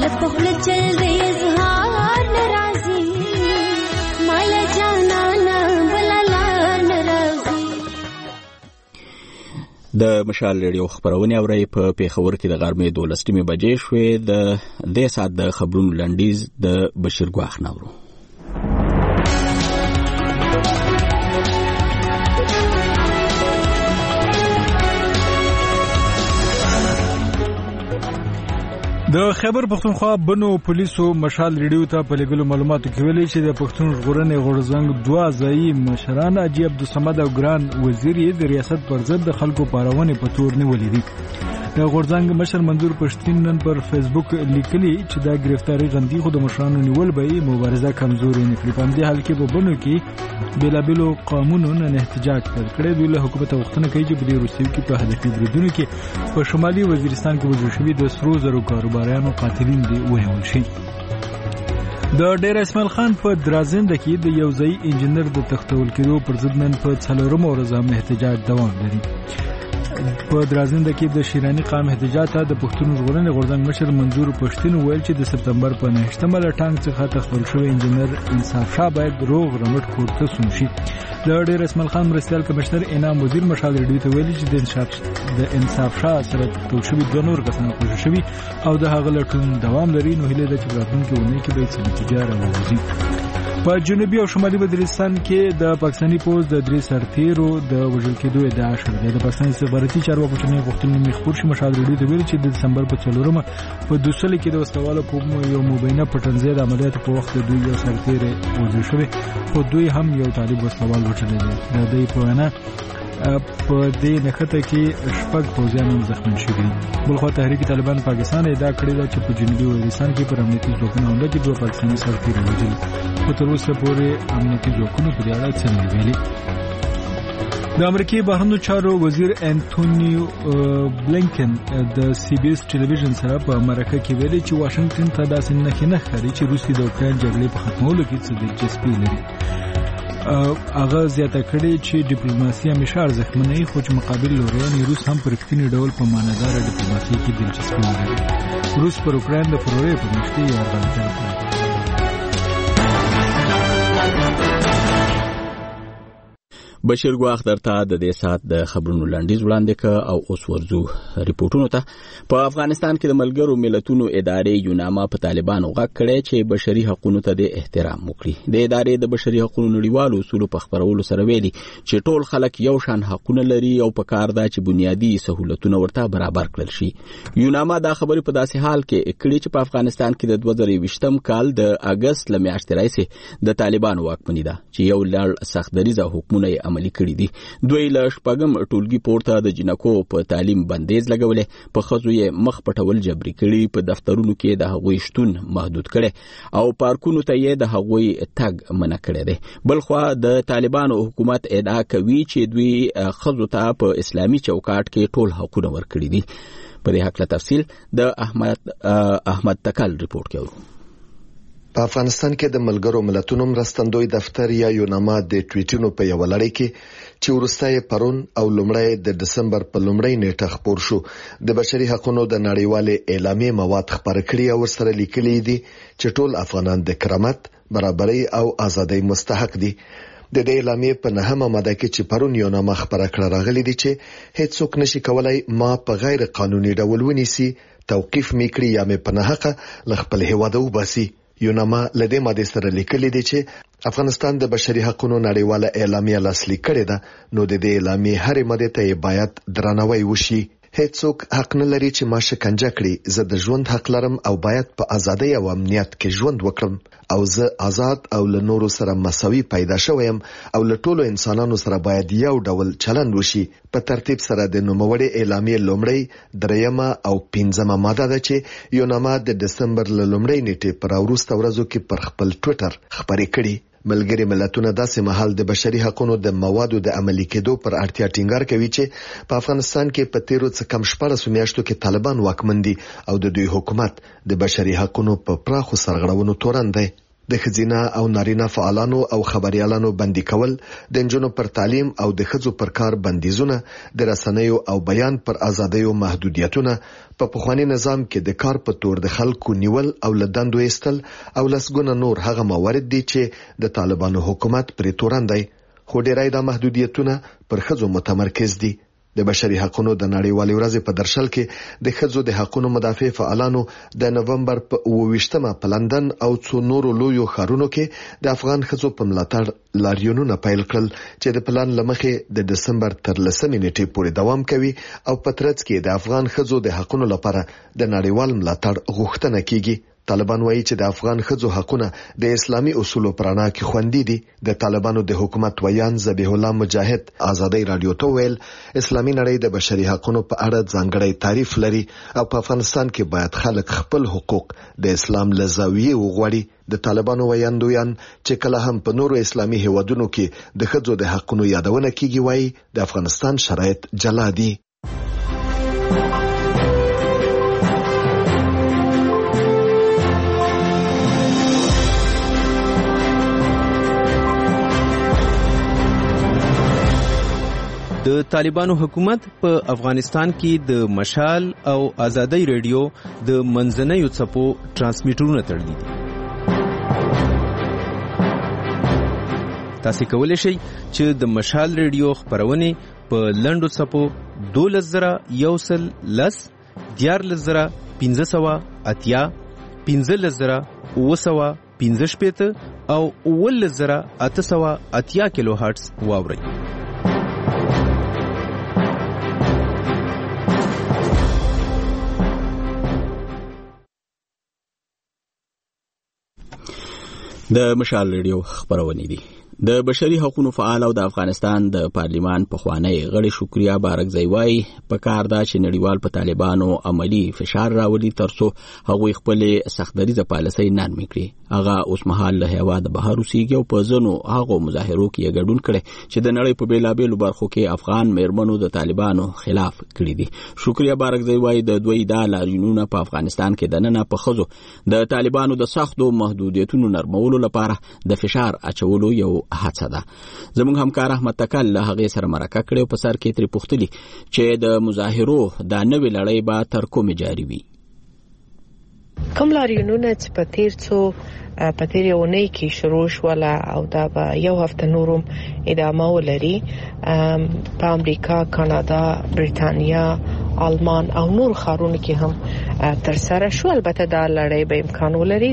पहले चल दे इजहार नाराजी माला जाना ना बलाला नाराजी د مشال ریډیو خبرونه اوري په پیښور کې د غرمې دولسمې بجې شوې د دې سات د خبرونو لنډیز د بشیر ګواخ نورو د خیبر پښتونخوا بنو پولیسو مشال ریډیو ته په لګلو معلوماتو کې ویلي چې د پښتون ژغورنې غورځنګ دوه ځایي مشران اجي عبدالصمد او ګران وزیر د ریاست پر ضد د خلکو پارونې په تور نیولې دي. د غورځنګ مشر منظور پښتین نن پر فیسبوک لیکلي چې دا گرفتاری غندي خو د مشرانو نیول به مبارزه کمزوري نه کړي. په دې حال کې په بنو کې بیلابیلو قانونونو نه احتجاج کړي. دوی له حکومت غوښتنه کوي چې په دې روسیو کې په هدفي بریدونو کې په شمالي وزیرستان کې وژل شوي د سرو زرو کاروباریانو قاتلین دي ونیول شي. د ډیر اسماعیل خان په درازنده کې د یو ځای انجنیر د تختول کېدو پر ضد نن په څلورم ورځ هم احتجاج دوام لري. په درازنده کې د شیرانی قام احتجاج ته د پښتون ژغورنې غورځنګ مشر منظور پښتین ویل چې د سپتمبر په نهشتمه له ټانک څخه تختول شوی انجنیر انصاف شاه باید روغ رمټ کور ته سون شي. د ډیر اسماعیل خان مرستیال کمشنر انعام وزیر مشال ریډیو ته ویل چې د انصاف د انصاف شاه سره تختول شوی دوه نور کسان خوشی شوی او د هغه لټون دوام لري. نو هیله ده چې راتلونکي ونه کې به څه نتیجه راوځي. په جنوبي او شمالي وزیرستان کې د پاکستاني پوز د درې سرتیرو د وژل کېدو ادعا شوې ده. د پاکستان استخباراتي چارواکو چې نه غوښتنې مخبور شي مشال ریډیو ته ویل چې د دسمبر په څلورمه په دوسل کې د وسوالو په یو مبینه پټنځای د عملیاتو په وخت دوی یو سرتیر وژل شوی خو دوی هم یو طالب وسوال وژلی دی. د دوی په وینا په دې نښته کې شپږ پوځیان هم زخمي شوي دي. بلخوا تحریک طالبان پاکستان ادعا کړې ده چې په جنوبي وزیرستان کې پر امنیتي ځواکونو حمله کې دوه پاکستاني سرتیر وژل خو تر اوسه پورې امنیتي ځواکونو په دې اړه څه نه ویلي. د امریکای بهرنیو چارو وزیر انټونی بلینکن د سی بي اس ټلویزیون سره په امریکا کې ویلي چې واشنگټن ته داسې نه ښکاري چې روسیه د اوکراین جګړې په ختمولو کې څه دلچسپي لري. هغه زیاته کړې چې ډیپلوماسي همیشه ارزښتمنه وي خو چې مقابل لوریان روس هم په رښتیني ډول په معنیداره ډیپلوماسي کې دلچسپي لري. روس پر اوکراین د فروری په میاشت کې یرغل پیل کړ. بشیر ګواخ درته د دې سات د خبرونو لنډیز وړاندې ک او اوس ورزو ریپورتونو ته. په افغانستان کې د ملګرو ملتونو ادارې یوناما په طالبانو غږ کړی چې بشري حقوقو ته د احترام وکړي. د ادارې د بشري حقوقو نړیوالو اصولو په خبرولو سره ویلي چې ټول خلک یو شان حقوق لري او په کار ده چې بنیادی سہولتونه ورته برابر کړل شي. یوناما دا خبرې په داسې حال کې کړي چې په افغانستان کې د دوه زره یوویشتم کال د اگست ل میاشتې راځي د طالبانو واکمني ده چې یو لړ سختدریزه حکومتونه عملي کړی دي. دوی له شپږم ټولګي پورته د جنکو په تعلیم بندیز لګولې، په ښځو یې مخ پټول جبري کړي، په دفترونو کې د هغوی شتون محدود کړي او پارکونو ته یې د هغوی تګ منع کړی دی. بلخوا د طالبانو حکومت ادعا کوي چې دوی ښځو ته په اسلامي چوکاټ کې ټول حقونه ورکړي دي. په دې حق له تفصیل د احمد احمد تکل ریپورت کوي. په افغانستان کې د ملګرو ملتونو مرستندوی دفتر یا یوناما د ټویټونو په یو لړۍ کې چې ورستای پرون او لومړی د دسمبر په لومړۍ نیټه خبر شو د بشري حقوقو د نړیوالې اعلامیې مواد خبر کړي او سره لیکلي دي چې ټول افغانان د کرامت، برابرۍ او ازادۍ مستحق دي. د دې اعلامیې په نهمه ماده کې چې پرون یوناما خبره کړه راغلي دي چې هیڅ څوک نشي کولای ما په غیر قانوني ډول ونیسي، توقيف میکړي یا مې په ناحقه ل خپل هیواد وباسي. یوناما لدې ماده سره لیکلي دي چې افغانستان د بشري حقوقو نړیواله اعلامیه لاسلیک کړې ده، نو د دې اعلامیې هرې ماده ته باید درناوی وشي. هیڅوک حق نه لري چې ما شکنجه کړي. زه د ژوند حق لرم او باید په ازادۍ او امنیت کې ژوند وکړم او زه آزاد او له نورو سره مساوي پیدا شوم او له ټولو انسانانو سره باید یو ډول چلند وشي. په ترتیب سره د نوموړې اعلامیې لومړی، دریمه او پنځمه ماده ده چې یوناما د دسمبر له لومړۍ نیټې پر وروسته ورځو کې پر خپل ټوئیټر خبرې کړي. ملګری ملتونه داسې مهال د بشري حقوقو د موادو د عملي کېدو پر اړتیا ټینګار کوي چې په افغانستان کې په تیرو څه کم شپږ میاشتو کې طالبان واکمن دي او د دوی حکومت د بشري حقوقو په پراخو سرغړونو تورن دی. د ښځینه او نارینه فعالانو او خبريالانو بندي کول، د نجونو پر تعلیم او د ښځو پر کار بندیزونه، د رسنیو او بیان پر ازادیو محدودیتونه، په پخوانی نظام کې د کار په تور د خلکو نیول او لدندو ایستل او لسګونه نور هغه موارد دي چې د طالبانو حکومت پرې تورن دی، خو ډیری د محدودیتونه پر ښځو متمرکز دي. د بشري حقوقو د نړیوالې ورځې په درشل کې د ښځو د حقوقو مدافع فعالانو د نومبر په اوه ویشتمه په لندن او څو نورو لویو ښارونو کې د افغان ښځو په ملاتړ لاریونونه پیل کړل چې د پلان لمخې د دسمبر تر لسمې نیټې پورې دوام کوي او په ترڅ کې د افغان ښځو د حقوقو لپاره د نړیوال ملاتړ غوښتنه کیږي. طالبان وایي چې د افغان ښځو حقونه د اسلامي اصولو پر رڼا کې خوندي دي. د طالبانو د حکومت ویان ذبیح الله مجاهد آزادۍ رادیو ته ویل اسلامي نړۍ د بشري حقوقو په اړه ځانګړی تعریف لري او په افغانستان کې باید خلک خپل حقوق د اسلام له زاویې وغواړي. د طالبانو ویاندویان چې کله هم په نورو اسلامي هیوادونو کې د ښځو د حقوقو یادونه کیږي وایي د افغانستان شرایط جلا دي. د طالبانو حکومت په افغانستان کې د مشال او آزادۍ رادیو د منځنیو څپو ترانسمیټرونه تړلي دي. تاسو کولی شئ چې د مشال رادیو خبرونه په لنډو څپو دولس زره یو سل لس، دیارلس زره پنځه سوه اتیا، پنځلس زره اوه سوه پنځه شپېته او اوولس زره اته سوه اتیا کیلو هرتز واورئ. د مشال ریډیو خبرونه دي. د بشري حقوقو فعال او د افغانستان د پارلیمان پخوانی غړي شکریا بارکزی وایي په کار دا چې نړیوال په طالبانو عملی فشار راوړي ترڅو هغوی خپل سختدریزه پالیسۍ نرم کړي. هغه اوس مهال له هیواد بهر اوسېږي او په ځینو هغو مظاهرو کې ګډون کړي چې د نړۍ په بیلابېلو برخو کې افغان میرمنو د طالبانو خلاف کړي دي. شکریا بارکزی وایي د دوی دا لاریونونه په افغانستان کې دننه په ښځو د طالبانو د سختو محدودیتونو نرمولو لپاره د فشار اچولو یو هڅه ده. زموږ همکار احمد تکل له هغې سره مرکه کړې او په سر کې ترې پوښتلي چې د مظاهرو دا نوې لړۍ به تر کومې جاري وي. کوم لاریونونه چې په تیر څو په تیر اونۍ کې شروع شول او دا به یو هفته نورم ادامه ولري په امریکا، کانادا، بریتانیا، آلمان او نور ښارونو کې هم تر سره شو. البته دا لړۍ به امکان ولري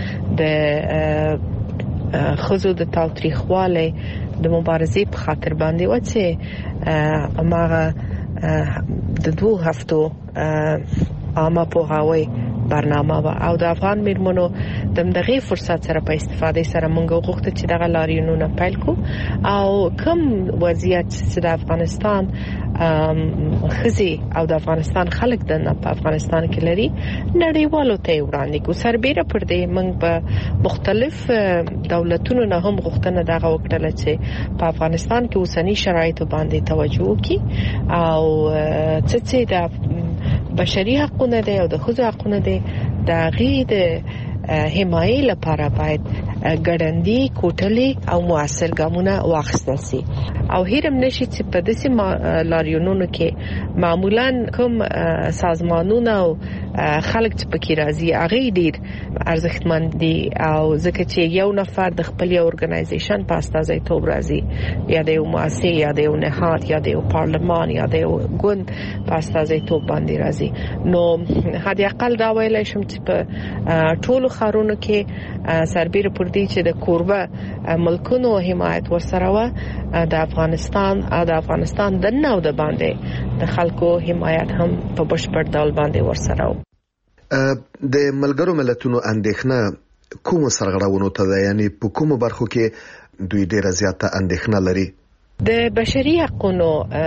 د خزو د تاوتریخواله د مبارزې په خاطر باندې و چې ماغه د دوه هفتو عامه پوهاوی برنامه و او د افغان میرمنو د دغه فرصت سره په استفاده سره مونږ غوښته چې دغه لاریونونه پیل کو او کوم وضعیت چې د افغانستان خزي او د افغانستان خلک د په افغانستان کې لري نړیوالو ته وړاندې کو. سربېره پر دې موږ په مختلف دولتونو نه هم غوښتنه دغه وکړه چې په افغانستان کې اوسنی شرایط باندې توجه وکړي او څه چې د بشري حقوقو دی او د ښځو حقوقو دی د غي د حمایې لپاره باید ګړندی کوټلې او موثر ګامونه واخیستل شي او هیرم نشي چې په داسې لاریونونو کې معمولا کوم سازمانونه او خلک چې پکې راځي هغه ډیر ارزښتمن دي او ځکه چې یو نفر د خپل یو ارګنایزیشن په استازیتوب راځي یا د یو مؤسسه یا د یو نهاد یا د یو پارلمان یا د یو ګوند په استازیتوب باندې راځي نو حد اقل دا ویلای شم چې په ټولو ښارونو کې سربېره پر دې چې د کوربه ملکونو حمایت ورسره و د افغانستان او د افغانستان د نو د باندې د خلکو حمایت هم په بشپړ ډول باندې ورسره و. د ملګرو ملتونو اندېښنه کوم سرغړونو ته ده، یعنی په کومو برخو کې دوی ډیره زیاته اندېښنه لري؟ د بشري حقوقو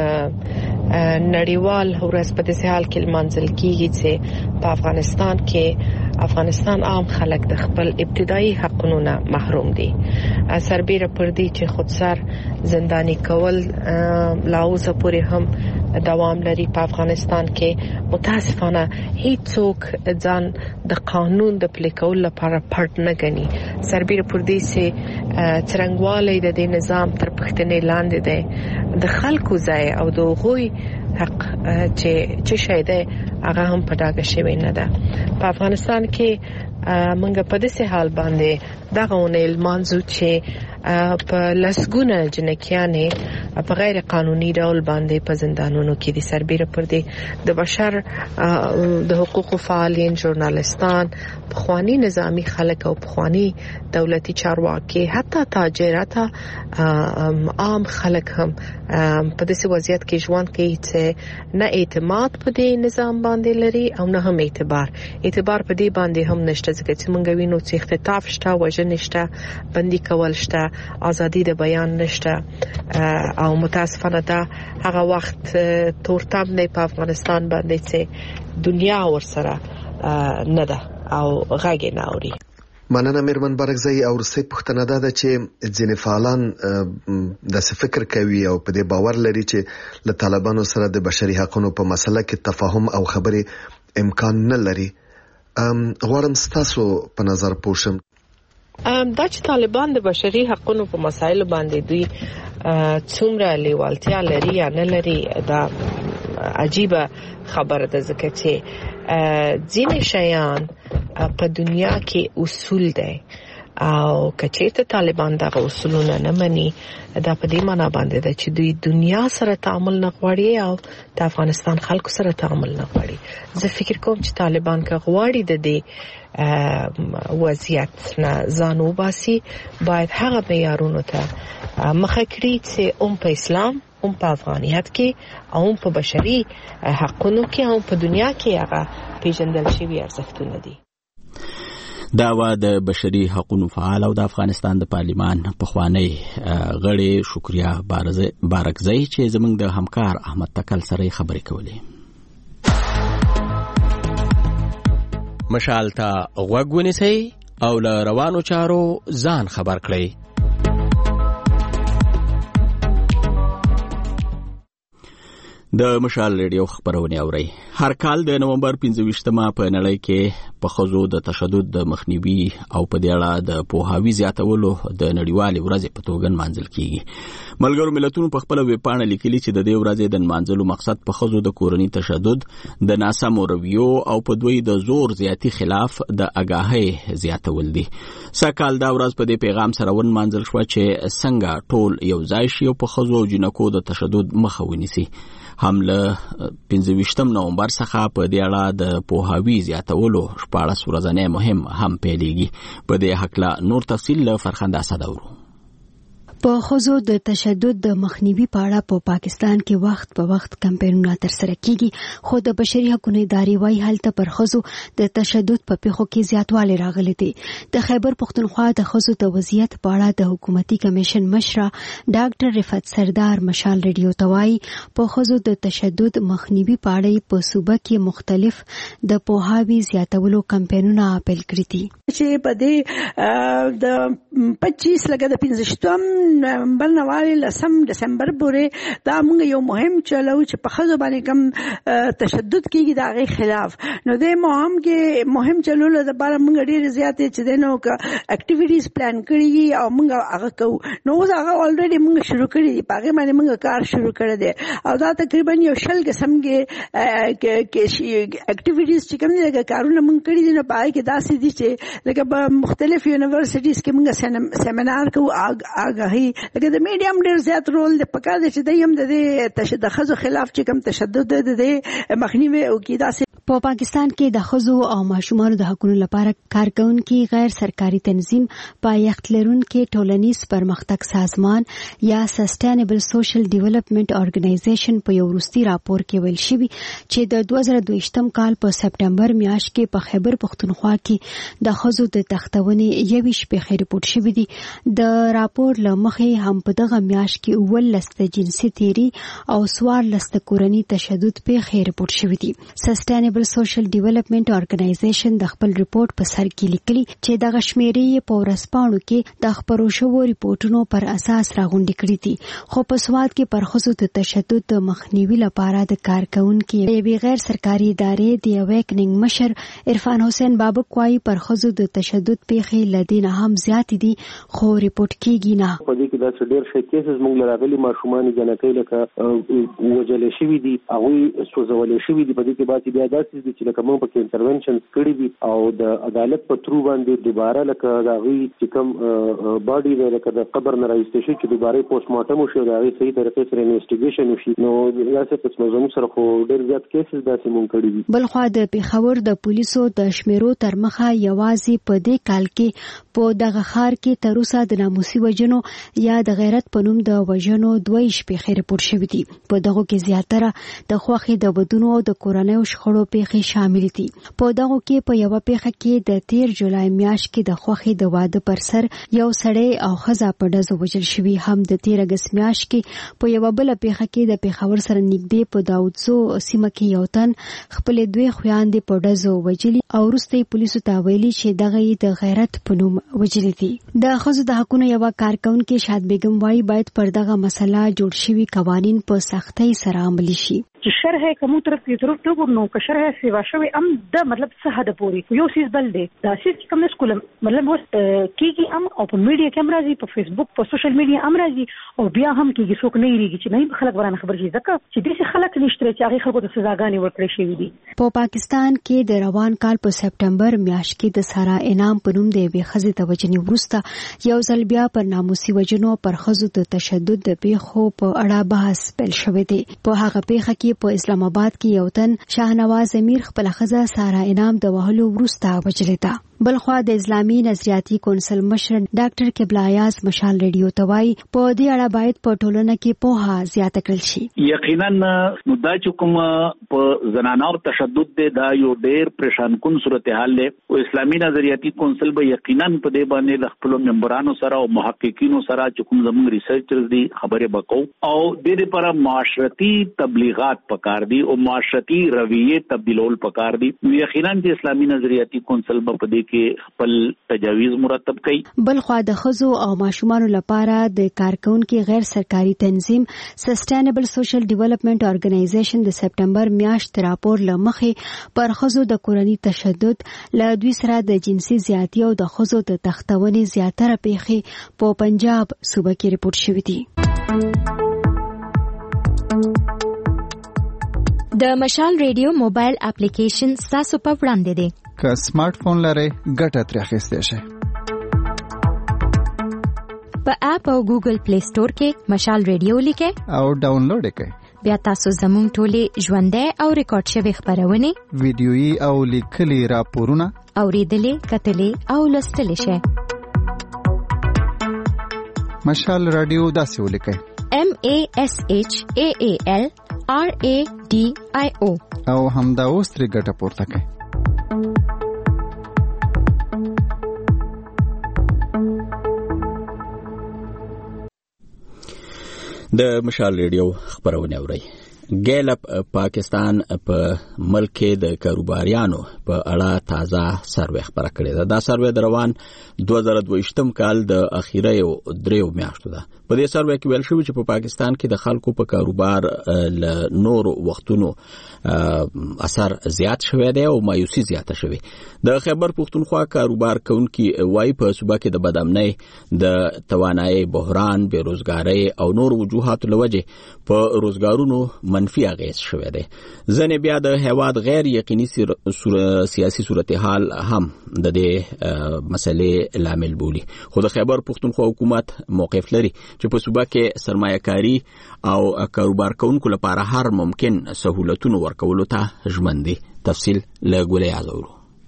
نړیوال ورځ په دې حال کې منځل کیږي چې په افغانستان کې افغانستان عام خلک د خپل ابتدایي حقوقو نه محروم دي. سربېره پر دې چې خودسر زنداني کول لا اوسه پورې هم دوام لري په افغانستان کې متاسفانه هیڅوک ځان د قانون د پلي کولو لپاره پټ نه ګڼي. سربېره پر دې چې څرنګوالی د دې نظام تر پښتنې لاندې دی، د خلکو ځای او د هغوی حق چې چې شی دی هغه هم په ډاګه شوی نه ده. په افغانستان کې موږ په داسې حال باندې دغه اونۍ لمانځو چې په لسګونه جنکیانې په غیر قانوني ډول باندې په زندانونو کې دي. سربېره پر دې د بشر د حقوقو فعالین، ژورنالستان، پخوانی نظامی خلک او پخوانی دولتي چارواکي، حتی تاجر، حتی عام خلک هم په داسې وضعیت کې ژوند کوي چې نه اعتماد په دې نظام باندې لري او نه هم اعتبار اعتبار په دې باندې هم نشته، ځکه چې موږ وینو چې اختطاف شته، وژنې شته، بندي کول شته، ازادي د بیان نشته او متاسفانه دا هغه وخت تورتم نه په افغانستان باندې چې دنیا ورسره نه ده او غږ نه اوري. مننه میرمن بارکزی. او ورسې پښتنه ده چې ځینې فعالان د څه فکر کوي او په دې باور لري چې له طالبانو سره د بشري حقوقو په مسله کې تفاهم او خبرې امکان نه لري. غواړم ستاسو په نظر پوښم دا چې طالبان د بشري حقوقو په مسایلو باندې دوی څومره لیوالتیا لري یا نه لري، دا عجیبه خبره ده، ځکه چې ځینې شیان په دنیا کې اصول دي او کچېته طالبان دغه اصولونه نه مني، دا په دې معنی باندې ده چې دوی دنیا سره تعامل نه غواړي او د افغانستان خلکو سره تعامل نه غواړي. زه فکر کوم چې طالبان که غواړي د دې وضعیت نه ځان وباسي، باید هغه معیارونو ته مخه کړي چې هم په اسلام، هم په افغانیت کې او هم په بشري حقونو کې او په دنیا کې هغه پیژندل شوي ارزښتونه دي. دا و د بشري حقوقو فعال او د افغانستان د پارلیمان پخوانی غړي شکریا بارکزی چې زموږ د همکار احمد تکل سره خبرې کولې. مشال ته غوږ ونیسئ او له روانو چارو ځان خبر کړئ. د مشال ریډیو خبرونه اوري. هر کال د نومبر پنځه ویشتمه په نړۍ کې په ښځو د تشدد د مخنیوي او په دې اړه د پوهاوي زیاتولو د نړیوالې ورځې په توګه نمانځل کیږي. ملګرو ملتونو په خپل ویب پاڼه لیکلي چې د دې ورځې د نمانځلو مقصد په ښځو د کورني تشدد، د ناسمو رویو او په دوی د زور زیاتی خلاف د آگاهۍ زیاتول دي. سکهال دا ورځ په دې پیغام سره ونمانځل شو چې څنګه ټول یو ځای شي او په ښځو او جنکو د تشدد مخه ونیسي. هم له پنځه ویشتم نومبر څخه په دې اړه د پوهاوي زیاتولو شپاړس ورځنی مهم هم پیلېږي. په دې هکله نور تفصیل له فرخنده اسد اورو. په ښځو د تشدد د مخنیوي په اړه په پاکستان کې وخت په وخت کمپاینونه ترسره کیږي، خو د بشري حقوقو ادارې وايي هلته پر ښځو د تشدد په پیښو کې زیاتوالی راغلی دی. د خیبر پښتونخوا د ښځو د وضعیت په اړه د حکومتي کمیشن مشره ډاکټر رفعت سردار مشال ریډیو ته وايي په ښځو د تشدد مخنیوي په اړه په صوبه کې مختلف د پوهاوي زیاتولو کمپاینونه پیل کړي دي چې په دې د پچیس لکه د پنځشتم نومبر نواله لسم دسمبر پورې دا موږ یو مهم چلو چې په خځو باندې کم تشدد کیږي دا غي خلاف نو د مهم کې مهم چلو له لپاره موږ ډیر زیات چې دنو ک اکټیویټیز پلان کړی او موږ هغه کو نو هغه الریډي موږ شروع کړی دی په هغه باندې موږ کار شروع کړی دی او دا تقریبا یو شل قسم کې کې اکټیویټیز چې کوم دي کارونه موږ کړی دي نو پای کې دا سې دي چې لکه په مختلف یونیورسيټیز کې موږ سیمینار کوو آگاهي لکه د میډیم ډیر زیات رول د پکا د چې د یم د تشدد خزو خلاف چې کوم تشدد د مخنیوي او کیدا په پاکستان کې د ښځو او ماشومانو د حقوقو لپاره کارکونکي غیر سرکاري تنظیم پایښت لرونکي ټولنیز پرمختګ سازمان یا سسټینبل سوشل ډیولپمنٹ ارګنایزیشن په یو وروستي راپور کې ویل شوی چې د دوه زره دوه کال په سپټمبر میاشت کې په خیبر پښتونخوا کې د ښځو د تختونې یویش په ریپورت شوی دی. د راپور لمخې هم په دغه میاشت کې ولس د جنسي تیری او سوار لست کورنی تشدد په ریپورت شوی دی. سسټینبل سسټینبل سوشل ډیولپمنٹ ارګنایزیشن د خپل ریپورت په سر کې لیکلي چې د غشمیري په ورسپاڼو کې د خبرو شوو ریپورتونو پر اساس راغونډې کړې دي خو په سواد کې پر خصوص د تشدد د مخنیوي لپاره د کارکونکو یوې غیر سرکاري ادارې د اویکننګ مشر عرفان حسین بابک وايي پر خصوص د تشدد پیښې لدینه هم زیات دي خو ریپورت کیږي نه په دې کې د ډېر شي کیسز موږ لراغلي ماشومان جنکې لکه وجل شوی دي او سوزول شوی دي په دې کې باندې بیا داسې دي چې لکه موږ په انټرونشن کړی دي او د عدالت په ترو باندې دوباره لکه دا غي چې کوم باډي دی لکه د قبر نه راځي چې دوباره پوسټ مارټم وشي دا غي صحیح طریقې سره انویسټیګیشن وشي نو یاسه په موضوع سره خو ډېر زیات کیسز داسې مونږ کړی دي. بل خو د پیښور د پولیسو د شمیرو تر مخه یوازې په دې کال کې په دغه ښار کې تر اوسه د ناموسي وژنو یا د غیرت په نوم د وژنو دوه پیښې رپورټ شوې دي. په دغه کې زیاتره د خوښي د ودونو او د کورنۍ شخړو پیښې شامل دي. په دغه کې په یو پیښه کې د تیر جولای میاشت کې د خوښي د واده پر سر یو سړی او ښځه په ډزو وژل شوي. هم د تیر اگست میاشت کې په یو بل پیښه کې د پیښور سره نږدې په داودزو سیمه کې یو تن خپل دوی خويندې په ډزو وژلي او وروسته پولیسو ته ویلي چې دغه د غیرت په نوم وژلي دي. د ښځو د حقوقو یو کارکونکو شاد بیگم وايي باید پر دغه مسله جوړ شوي قوانین په سختۍ سره عملي شي. چې شرح کوم تر تر ټوګو نو که شرح سیوا شوی ام د مطلب څه حد پوری یو سیس بل دی دا سیس کوم سکول مطلب وس کیږي ام او په میډیا کیمرا زی په فیسبوک په سوشل میډیا امر زی او بیا هم کیږي څوک نه یریږي چې نه خلک ورانه خبر شي ځکه چې دې خلک نشته چې هغه خلکو ته سزاګانې ورکړي شوی دي. په پاکستان کې د روان کال په سپټمبر میاشت کې د سارا انعام په نوم د یوې ښځې د وژنې وروسته یو ځل بیا پر ناموسي وژنو پر ښځو د تشدد د پیښو په اړه بحث پیل شوی دی. په هغه پیښه کې په اسلام آباد کې یو تن شاهنواز امیر خپل ښځه سارا انعام د وهلو وروسته وژلې ده. بلخوا د اسلامي نظریاتي کونسل مشر ډاکټر قبله ایاز مشال ریډیو ته وایي په دې اړه باید په ټولنه کې پوهه زیاته کړل شي. یقینا نو دا چې کوم په زنانو تشدد دی دا یو ډېر پریشان کن صورتحال دی او اسلامي نظریاتي کونسل به یقینا په دې باندې د خپل ممبرانو سره او محققینو سره چې کوم زموږ ریسرچرز دي خبرې وکړو او د دې لپاره معاشرتي تبلیغات پکار دي او معاشرتي رویه تبدیلول پکار دي. یقینا د اسلامي نظریاتي کونسل په دې کې خپل تجاویز مرتب کړي. بل خو د ښځو او ماشومانو لپاره د کارکونکو غیر سرکاري تنظیم سسټینبل سوشل ډیولپمنٹ ارګنایزیشن د سپټمبر میاشت راپور لمخې پر ښځو د کورنۍ تشدد له دوی سره د جنسي زیاتی او د ښځو د تختونې زیاتره پیښې په پنجاب صوبه کې رپورټ شوې دي. د مشال ریډیو موبایل اپلیکیشن تاسو په وړاندې دی. که سمارټ فون لرئ ګټه ترې اخیستی شئ. په اپ او ګوګل پلی سٹور کې مشال ریډیو لیکئ او ډاونلوډ یې کړئ. بیا تاسو زموږ ټولې ژوندۍ او ریکارډ شوي خپرونې ویډیويي او لیکلي راپورونه اورېدلې کتلې او لوستلی شئ. مشال رادیو داسې ولیکئ M A S H A A L R A D I O او همدا اوس ترې ګټه پورته کړئ. د مشال ریډیو خبرونه اورئ. ګیلپ پاکستان په ملک کې د کاروباریانو په اړه تازه سروې خبره کړې ده. دا سروې د روان دوه زره دوه کال د اخیره یو دریو میاشتو ده. په دې سروې کې ویل شوی چې په پاکستان کې د خلکو په کاروبار ل نور وختونو اثر زیات شوی دی او مایوسی زیاته شوی. د خیبر پختونخوا کاروبار کوونکي وایي په صوبه کې د بدامنۍ د توانایي بحران بیروزګاری او نور وجوهات لوجه په روزګارونو منفي اغیز شوی دی. ځنې بیا د هیواد غیر یقیني سیاسي صورتحال هم د دې مسلې لامل بولي. خو د خیبر پختونخوا حکومت موقف لري چې په صوبه کې سرمایه‌کاري او کاروبار کوونکو لپاره هر ممکن سہولتونو ورکولو ته ژمن دي. تفصیل له ګولې ازورو.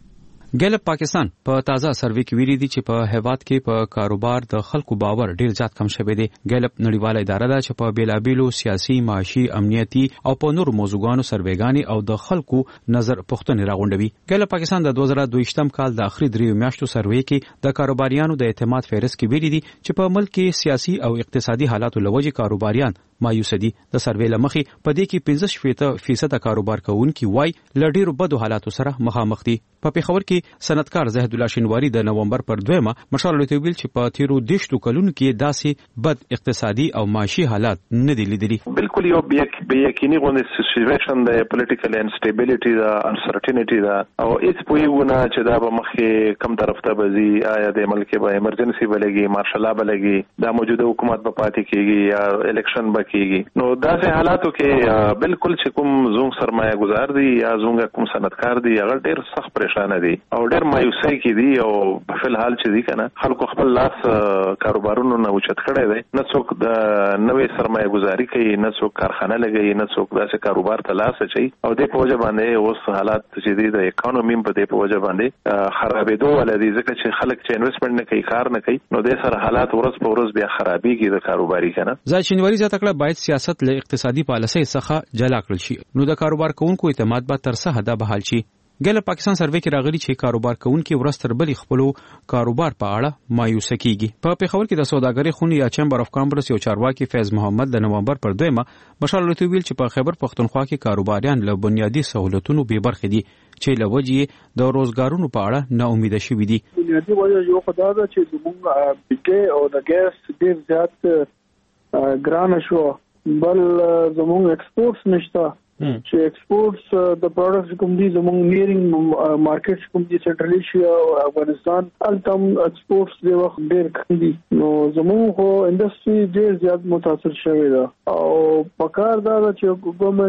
ګیلپ پاکستان په تازه سروې کې ویلي دي چې په هیواد کې په کاروبار د خلکو باور ډیر زیات کم شوی دی. ګیلپ نړیواله اداره ده چې په بیلابیلو سیاسي، معاشي، امنیتي او په نورو موضوعاتو سروېګانې او د خلکو نظر پوښتنې راغونډوي. ګیلپ پاکستان د دوه زره دوه کال د اخري دریو میاشتو سروې کې د کاروباریانو د اعتماد فهرست کې ویلي دي چې په ملک کې سیاسي او اقتصادي حالاتو لوجې کاروباریان مایوس دي. د سروې لمخې په دې کې پنځه فیصد کاروبار کوونکي وای لډیرو بدو حالاتو سره مخامخ دي. په پیښور کې صنعتکار زاهد الله شینواری د نومبر پر دویمه مشال لوتویل چې په تیرو دیشتو کلونو کې داسې بد اقتصادي او معاشي حالات نه دي لیدلي. بالکل یو بې یقیني غونډه سچويشن د پولیټیکل انسټیبিলিټي دا انسرټینټي دا او هیڅ پویونه چې دا به مخې کم طرف ته بزي آیا د ملک به ایمرجنسي بلګي مارشل لا بلګي دا موجوده حکومت په پاتې کېږي یا الیکشن به کېږي. نو داسې حالاتو کې بالکل چې کوم زوم سرمایه گزار دي یا زوم کوم صنعتکار دي هغه ډېر سخت پریشان دي او ډېر مایوسۍ کې دي او په فل حال چې دي کنه خلکو خپل لاس کاروبارونو نه اوچت کړی دی. نه څوک د نوې سرمایه گزاري کوي، نه څوک کارخانه لګوي، نه څوک داسې کاروبار ته لاس اچوي او د په وجه باندې اوس حالات چې دي د اکانومي په دې په وجه باندې خرابېدو ولدي ځکه چې خلک چې انویسټمنټ نه کوي، کار نه کوي، نو د سره حالات ورځ په ورځ بیا خرابېږي د کاروباري کنه. ځای شینواری زیاته کړه باید سیاست له اقتصادي پالیسۍ څخه جلا کړل شي نو د کاروبار کوونکو اعتماد به تر څه حده بحال شي. ګیلپ پاکستان سروې کې راغلي چې کاروبار کوونکي ورځ تر بلې خپلو کاروبار په اړه مایوسه کیږي. په پیښور کې د سوداګرۍ خونې یا چیمبر اف کامرس یو چارواکي فیض محمد د نومبر پر دویمه مشال لوتویل چې په خیبر پښتونخوا کې کاروباریان له بنیادي سہولتونو بې برخې دي چې له وجې د روزګارونو په اړه نا امیده شوي دي. بنیادي وجه یو خدای ده چې زموږ بجې او د ګیس ډېر زیات ګران شو، بل زموږ ایکسپورټس نشته چې ایکسپورټس د پروډکټس کوم دي زموږ نیرینګ مارکیټس کوم دي سنټرل ایشیا او افغانستان التم ایکسپورټس د وخت ډېر کم دي نو زموږ خو انډستری ډېر زیات متاثر شوی ده او پکار دا چې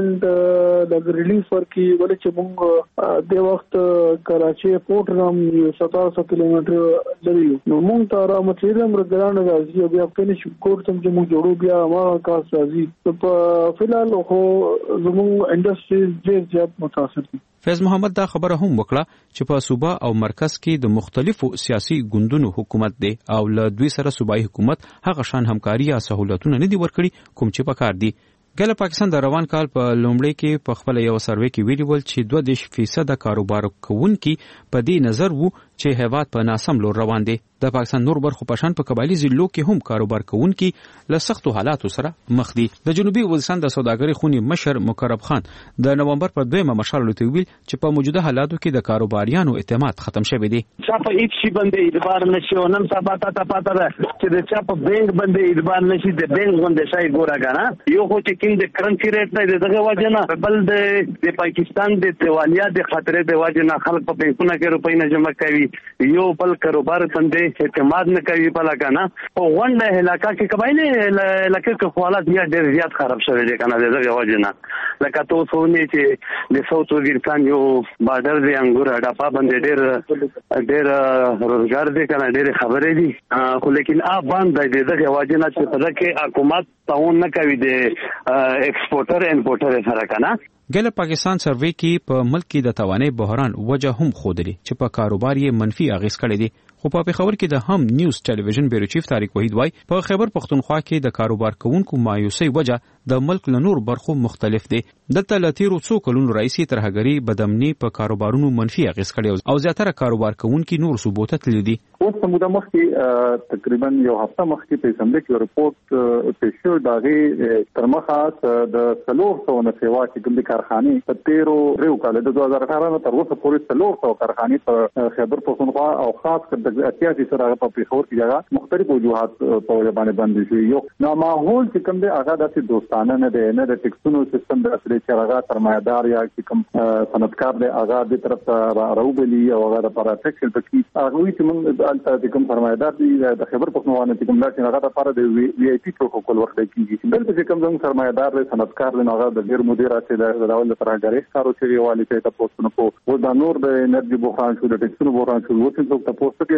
ګورنمنت د ریلیف ورکړي ولې چې موږ د وخت کراچي پورټ نام ستاسو کیلومتر لري نو موږ ته را مټریل مرګران راځي او بیا په نش کوټ تم چې موږ جوړو بیا ما کاس راځي په فلال خو زموږ انډستری ډېر زیات متاثر دي. فیض محمد دا خبره هم وکړه چې په صوبه او مرکز کې د مختلفو سیاسي ګوندونو حکومت دی او له دوی سره صوبایي حکومت هغه شان همکاري یا سہولتونه نه دي ورکړي کوم چې پکار دي. ګیلپ پاکستان د روان کال په لومړي کې په خپل یو سروې کې ویلي ول چې دوه دېرش فیصد کاروبار کوونکي په دې نظر وو چې هیواد په ناسم لور روان دی. د پاکستان نور برخو په شان په قبایلی ضلعو کې هم کاروبار کوونکي له سختو حالاتو سره مخ دي. د جنوبي وزیرستان د سوداګرۍ خونې مشر مقرب خان د نومبر پر دویمه مشال لوتویل چې په موجوده حالاتو کې د کاروباریانو اعتماد ختم شوی دی. چا په هیڅ شي باندې اعتبار نشي او نن سبا ته پاته ده چې د چا په بانک باندې اعتبار نشي د بانک باندې شای ګورا غانا یو خو چې کیند کرنسی ریټ نه دغه وجنه بل د پاکستان د دیوالیا د خطرې د وجنه خلک په بانکونو کې روپۍ نه جمع کوي یو بل کاروبار باندې اعتماد نه کوي په لګانا او غونډه علاقہ کې قبایلی علاقې کې حالات بیا ډېر زیات خراب شوی دی کنه دغه وجنه لکه تاسو نه چې د ساوث وزیرستان یو بارډر دی انګور اډاپا باندې ډېر ډېر روزګار دی کنه ډېر خبرې دي خو لیکن ا باندې دغه وجنه چې په دغه حکومت تعاون نه کوي د ایکسپورټر انپورټر سره کنه. ګیلپ پاکستان سروې کې په ملک کې د توانای بحران وجه هم ښودلې چې په کاروبار یې منفي اغیز کړی دی. خو په پیښور کې د هم نیوز ټلویزیون بیورو چیف طارق وحید وای په خیبر پښتونخوا کې د کاروبار کوونکو مایوسۍ وجه د ملک له نور برخو مختلف دی. دلته له تیرو څو کلونو راهیسې ترهګري بدامني په کاروبارونو منفي اغیز کړی او زیاتره کاروبار کوونکي نور صوبو ته تللي دي. اوس په موده مخکې تقریبا یو هفته مخکې په اسمبلی کې رپورت پیښ شو داغه تر مخه د څلور سوه نه سیوا چې کوم کارخانې په تیرو ریو کال د دوه هزار اټھارہ نه تر اوسه پورې څلور سوه کارخانې په خیبر پښتونخوا او خاص کر د اتیاسي سره په پیښور کې جگہ مختلف وجوهات په وجه باندې باندې شي. یو نو ماحول چې کوم دی هغه داسې دوستانه نه دی نه د ټیکسونو سیستم د اصلي چې هغه سرمایدار یا کوم صنعتکار دی هغه د طرف ته راوبلی او هغه د پراټیکشن پکې هغه چې موږ البته کوم سرمایدار دی د خبر پښتونخوا نه کوم لا چې هغه لپاره د وی آی پی پروتوکول ورکړل کیږي. بل چې کوم څنګه سرمایدار دی صنعتکار دی هغه د ډیر مدیر اته د راول لپاره غریح کارو چې یوالي ته تاسو نه کو و دا نور د انرژي بحران شو د ټیکسونو بحران شو وڅ څوک تاسو کې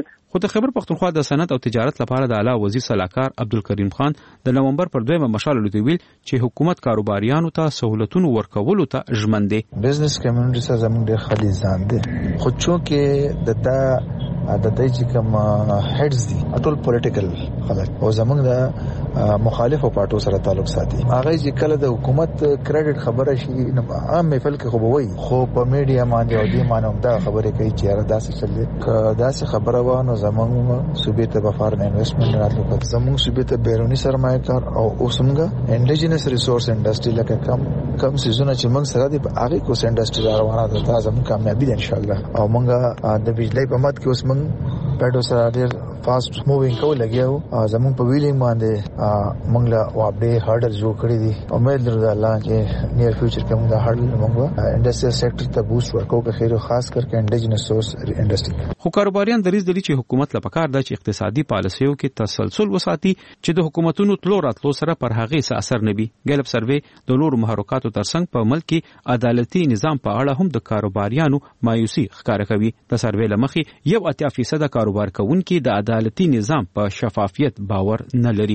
خو د خیبر پښتونخوا د صنعت او تجارت لپاره د اعلی وزیر صلاحکار عبدالکریم خان د نومبر پر دویمه مشال لوي ویل چې حکومت کاروباریانو ته سہولتونو ورکولو ته ژمن دی. بزنس کمیونټي سره زموږ ډېر خالي ځان دی، خو چونکې د دا د دې چې کوم هډز دي ټول پولیټیکل خلک او زموږ د مخالفو پارټو سره تعلق ساتي. هغه چې کله د حکومت کریډټ خبره شي نو عام محفل کې خو وایي، خو په میډیا باندې او دې باندې دا خبره کوي چې را داسې چلې ک داسې خبره وانه زموږ صوبې ته په فارن انویسټمنټ راتلو، زموږ صوبې ته بیرونی سرمایه کار او اوسمګه انډیجنس ریسورس انډستری لکه کم کم سيزونه چې موږ سره د هغه کوس انډستری روانه ده، دا زموږ کامیابی ده ان شاء الله. او موږ د بجلی په مد کې اوس موږ پیډو سره ډېر فاست مووینګ کو لګیاو، زموږ په ویلینګ باندې موږ لا واپډې هارډر جوړ کړی دي. امید لرو الله چې نیر فیوچر کې موږ دا هارډر موږ انډستریال سېکټر ته بوست ورکو، په خیر خاص کر کې انډیجنس سورس انډستری. خو کاروباریان دریځ دي چې حکومت لپاره کار ده چې اقتصادي پالیسیو کې تسلسل وساتي چې د حکومتونو تلو راتلو سره پر هغه څه اثر نه وي. ګلب سروي د نورو محرکاتو ترڅنګ په ملک کې عدالتي نظام په اړه هم د کاروباریانو مایوسي ښکاره کوي. د سروي لمخې یو اتیا فیصد کاروبار کوونکي د عدالتي نظام په شفافیت باور نه لري.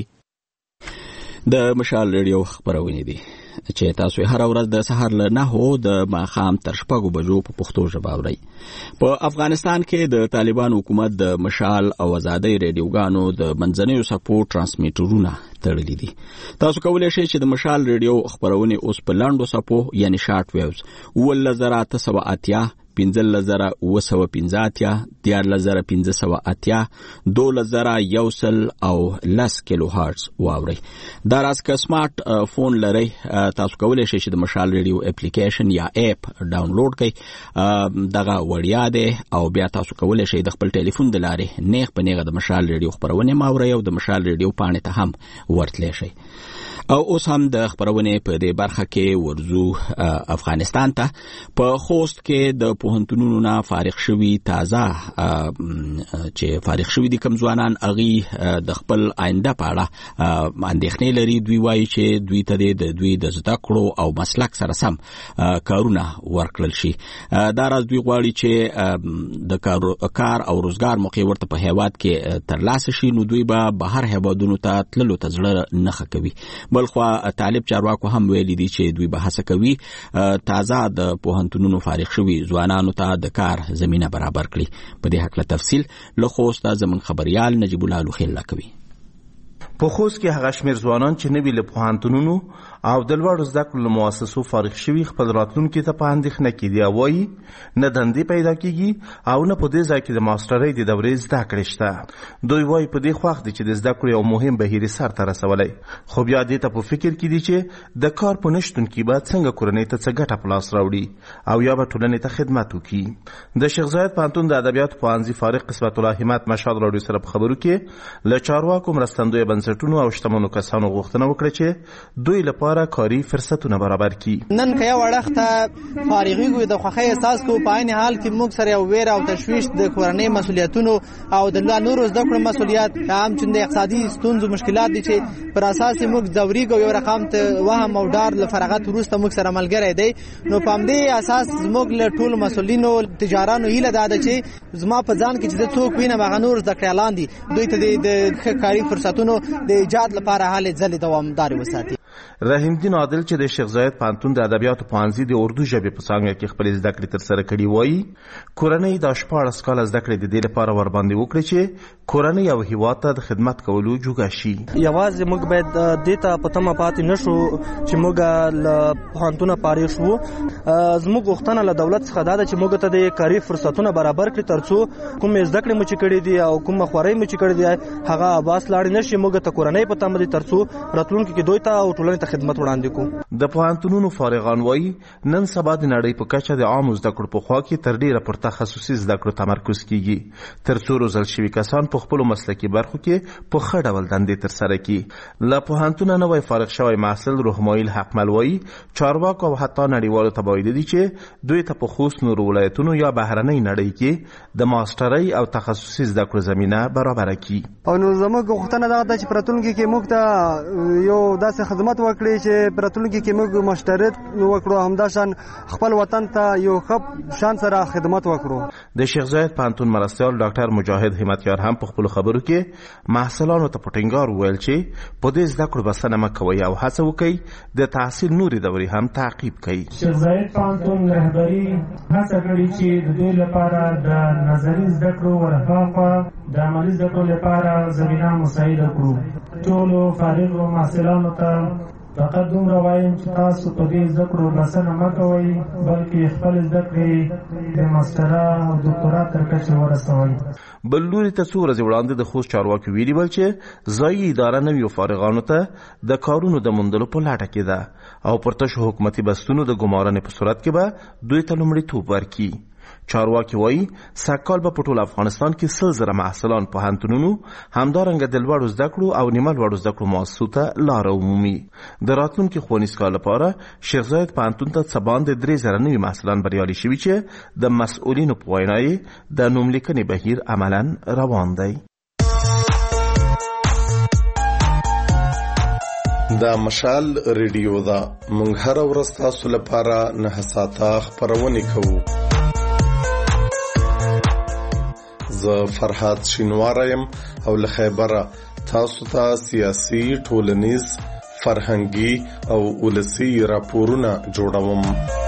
د مشال ریډیو خبرونه دي چې تاسو هر ورځ د سحر له نهو د ماښام تر شپږو بجو په پښتو ژبه اورئ. په افغانستان کې د طالبان حکومت د مشال او آزادۍ ریډیوګانو د منځنیو څپو ترانسمیټرونه تړلي دي. تاسو کولی شئ چې د مشال ریډیو خبرونه اوس په لاندو څپو یعنی شارټ ویوز اوولس زره اته سوه اتیا، پنځلس زره اوه سوه پنځه اتیا، دیارلس زره پنځه سوه اتیا، دولس زره یو سل او لس کیلو هرتز واورئ. دا راز که سمارټ فون لرئ تاسو کولی شئ چې د مشال ریډیو اپلیکیشن یا اپ ډاونلوډ کړئ. دغه وړیا دی او بیا تاسو کولی شئ د خپل ټلیفون د لارې نیغ په نیغه د مشال ریډیو خبرونه واورئ او د مشال ریډیو پاڼې ته هم ورتلی شئ. او اوس هم د خبرونه په دې برخه کې ورزو افغانستان ته. په خوست کې د پوهنتونونو نه فارغ شوي تازه چې فارغ شوي دي کوم ځوانان اغي د خپل آینده په اړه اندېښنې لري. دوی وایي چې دوی ته د دوی د زده کړو او مسلک سره سم کارونه ورکړل شي. دا راز دوی غواړي چې د کار او روزګار موقع ورته په هیواد کې ترلاسه شي، نو دوی به بهر هیوادونو ته تللو ته زړه نه کوي. بلخوا طالب چارواکو هم ویلي دي چې دوی به هڅه کوي تازه د پوهنتونونو فارغ شوي ځوانانو ته د کار زمینه برابر کړي. په دې هکله تفصیل له خوسته زموږ خبريال نجیب الله لوخیل کوي. په خوست کې هغه شمېر ځوانان چې نوي له پوهنتونونو او د لوړو زده کړو له مؤسسو فارغ شوي خپل راتلونکي ته په اندېښنه کې دي، وایي نه دندې پیدا کېږي او نه په دې ځای کې د ماسټرۍ د دورې زده کړې شته. دوی وایي په دې خوښ دي چې د زده کړو یو مهم بهیر سر ته رسولی، خو بیا دې ته په فکر کې دي چې د کار په نشتون کې به څنګه کورنۍ ته څه ګټه په لاس راوړي او یا به ټولنې ته خدمت وکړي. د شیخ زاید پوهنتون د ادبیاتو پوهنځي فارغ قسمت الله همت مشال راډیو سره په خبرو کې له چارواکو مرستندویه بنسټونو او شتمنو کسانو غوښتنه وکړه چې دوی لپاره کاري فرصتونه برابر کړي. نن که یو وړخته فارغیږو د خوښۍ احساس کوو، په عین حال کې موږ سره یو ویره او تشویش د کورنۍ مسؤلیتونو او د نورو زده کړو مسؤلیت هم چې د اقتصادي ستونزو مشکلات دي چې پر اساس موږ ځوريږو یو رقم ته وهم او ډار له فراغت وروسته موږ سره ملګری دی. نو په همدې اساس موږ له ټولو مسؤلینو تجارانو هیله ده چې زما په ځان کې چې د څوک وینم هغه نور زده کړیالان دي، دوی ته د کاري فرصتونو د ایجاد لپاره حال ځلې دوامدار وساتي. رحیم الدین عادل چې د شیخ زاید پوهنتون د ادبیاتو پوهنځي د اردو ژبې په څانګه کې خپل زده کړې ترسره کړي، وایي کورنۍ د شپاړس کاله زده کړې د دې لپاره ورباندې وکړي چې کورنۍ او هیواد ته د خدمت کولو جوګه شي. یوازې موږ باید دې ته په تمه پاتې نشو چې موږ له پوهنتونه فارغ شو. زموږ غوښتنه له دولت څخه دا ده چې موږ ته د کاري فرصتونه برابر کړي ترڅو کومې زده کړې مو چې کړې دي او کومه خوارۍ مو چې کړې دي هغه عباس لاړې نشي. موږ ته کورنۍ په تمه دي ترڅو راتلونکي کې دوی ته او ټولنې ته خدمت وړاندې کوو. د پوهنتونونو فارغان وایي نن سبا د نړۍ په کچه د عامو زده کړو په خوا کې تر ډیره پر تخصصي زده کړو تمرکز کیږي ترڅو روزل شوي کسان په خپلو مسلکي برخو کې په ښه ډول دندې ترسره کړي. له پوهنتونه نوی فارغ شوی محصل روحمایل حقمل وایي چارواکو او حتی نړیوالو ته باید دي چې دوی ته په خصوص نورو ولایتونو یا بهرنۍ نړۍ کې د ماسټرۍ او تخصصي زده کړو زمینه برابره کړي. او نو زموږ غوښتنه دا ده چې په راتلونکي کې موږ ته یو داسې خدمت وکړي دی چې راتلونکي کې موږ مشترک وکړو، همداشان خپل وطن ته یو ښه شان سره خدمت وکړو. د شیخ زاید پوهنتون مرستیال ډاکټر مجاهد همتیار هم په خپل خبرو کې محصلانو ته په ټینګار وویل چې په دې زده کړو بسنه مه کوئ او هڅه وکړئ د تحصیل نورې دورې هم تعقیب کړئ. شیخ زاید پوهنتون رهبري هڅه کړې چې د دوی لپاره د نظري زده کړو ورهاخوا د عملي زده کړو لپاره زمینه مساعده کړو. ټولو فارغو محصلانو ته فقط دومره وایم چې تاسو په دې زده کړو بسنه مه کوئ، بلکې خپل زده کړې د ماسټرا او دکتورا تر کچې ورسوئ. بل لوري ته څو ورځې وړاندې د خوست چارواکي ویلي ول چې ځایي اداره نویو فارغانو ته د کارونو د موندلو په لټه کې ده او پر تشو حکومتي بستونو د ګمارنې په صورت کې به دوی ته لومړیتوب ورکړي. چارواکي وایي سږکال به په ټول افغانستان کې سل زره محصلان پوهنتونونو همدارنګه د لوړو زده کړو او نیمه لوړو زده کړو مؤسسو ته لاره ومومي. د راتلونکي ښوونیز کال لپاره شیخ زاید پوهنتون ته څه باندې درې زره نوي محصلان بریالي شوي چې د مسؤلینو په وینا یې د نوملیکنې بهیر عملا روان دی. دا مشال ریډیو دا مونږ هر ورځ تاسو لپاره نه ساعته خبرونه کوو. زه فرحات شینوارم او له خیبره تاسو ته سیاسي، ټولنیز، فرهنګي او ولسی راپورونه جوړوم.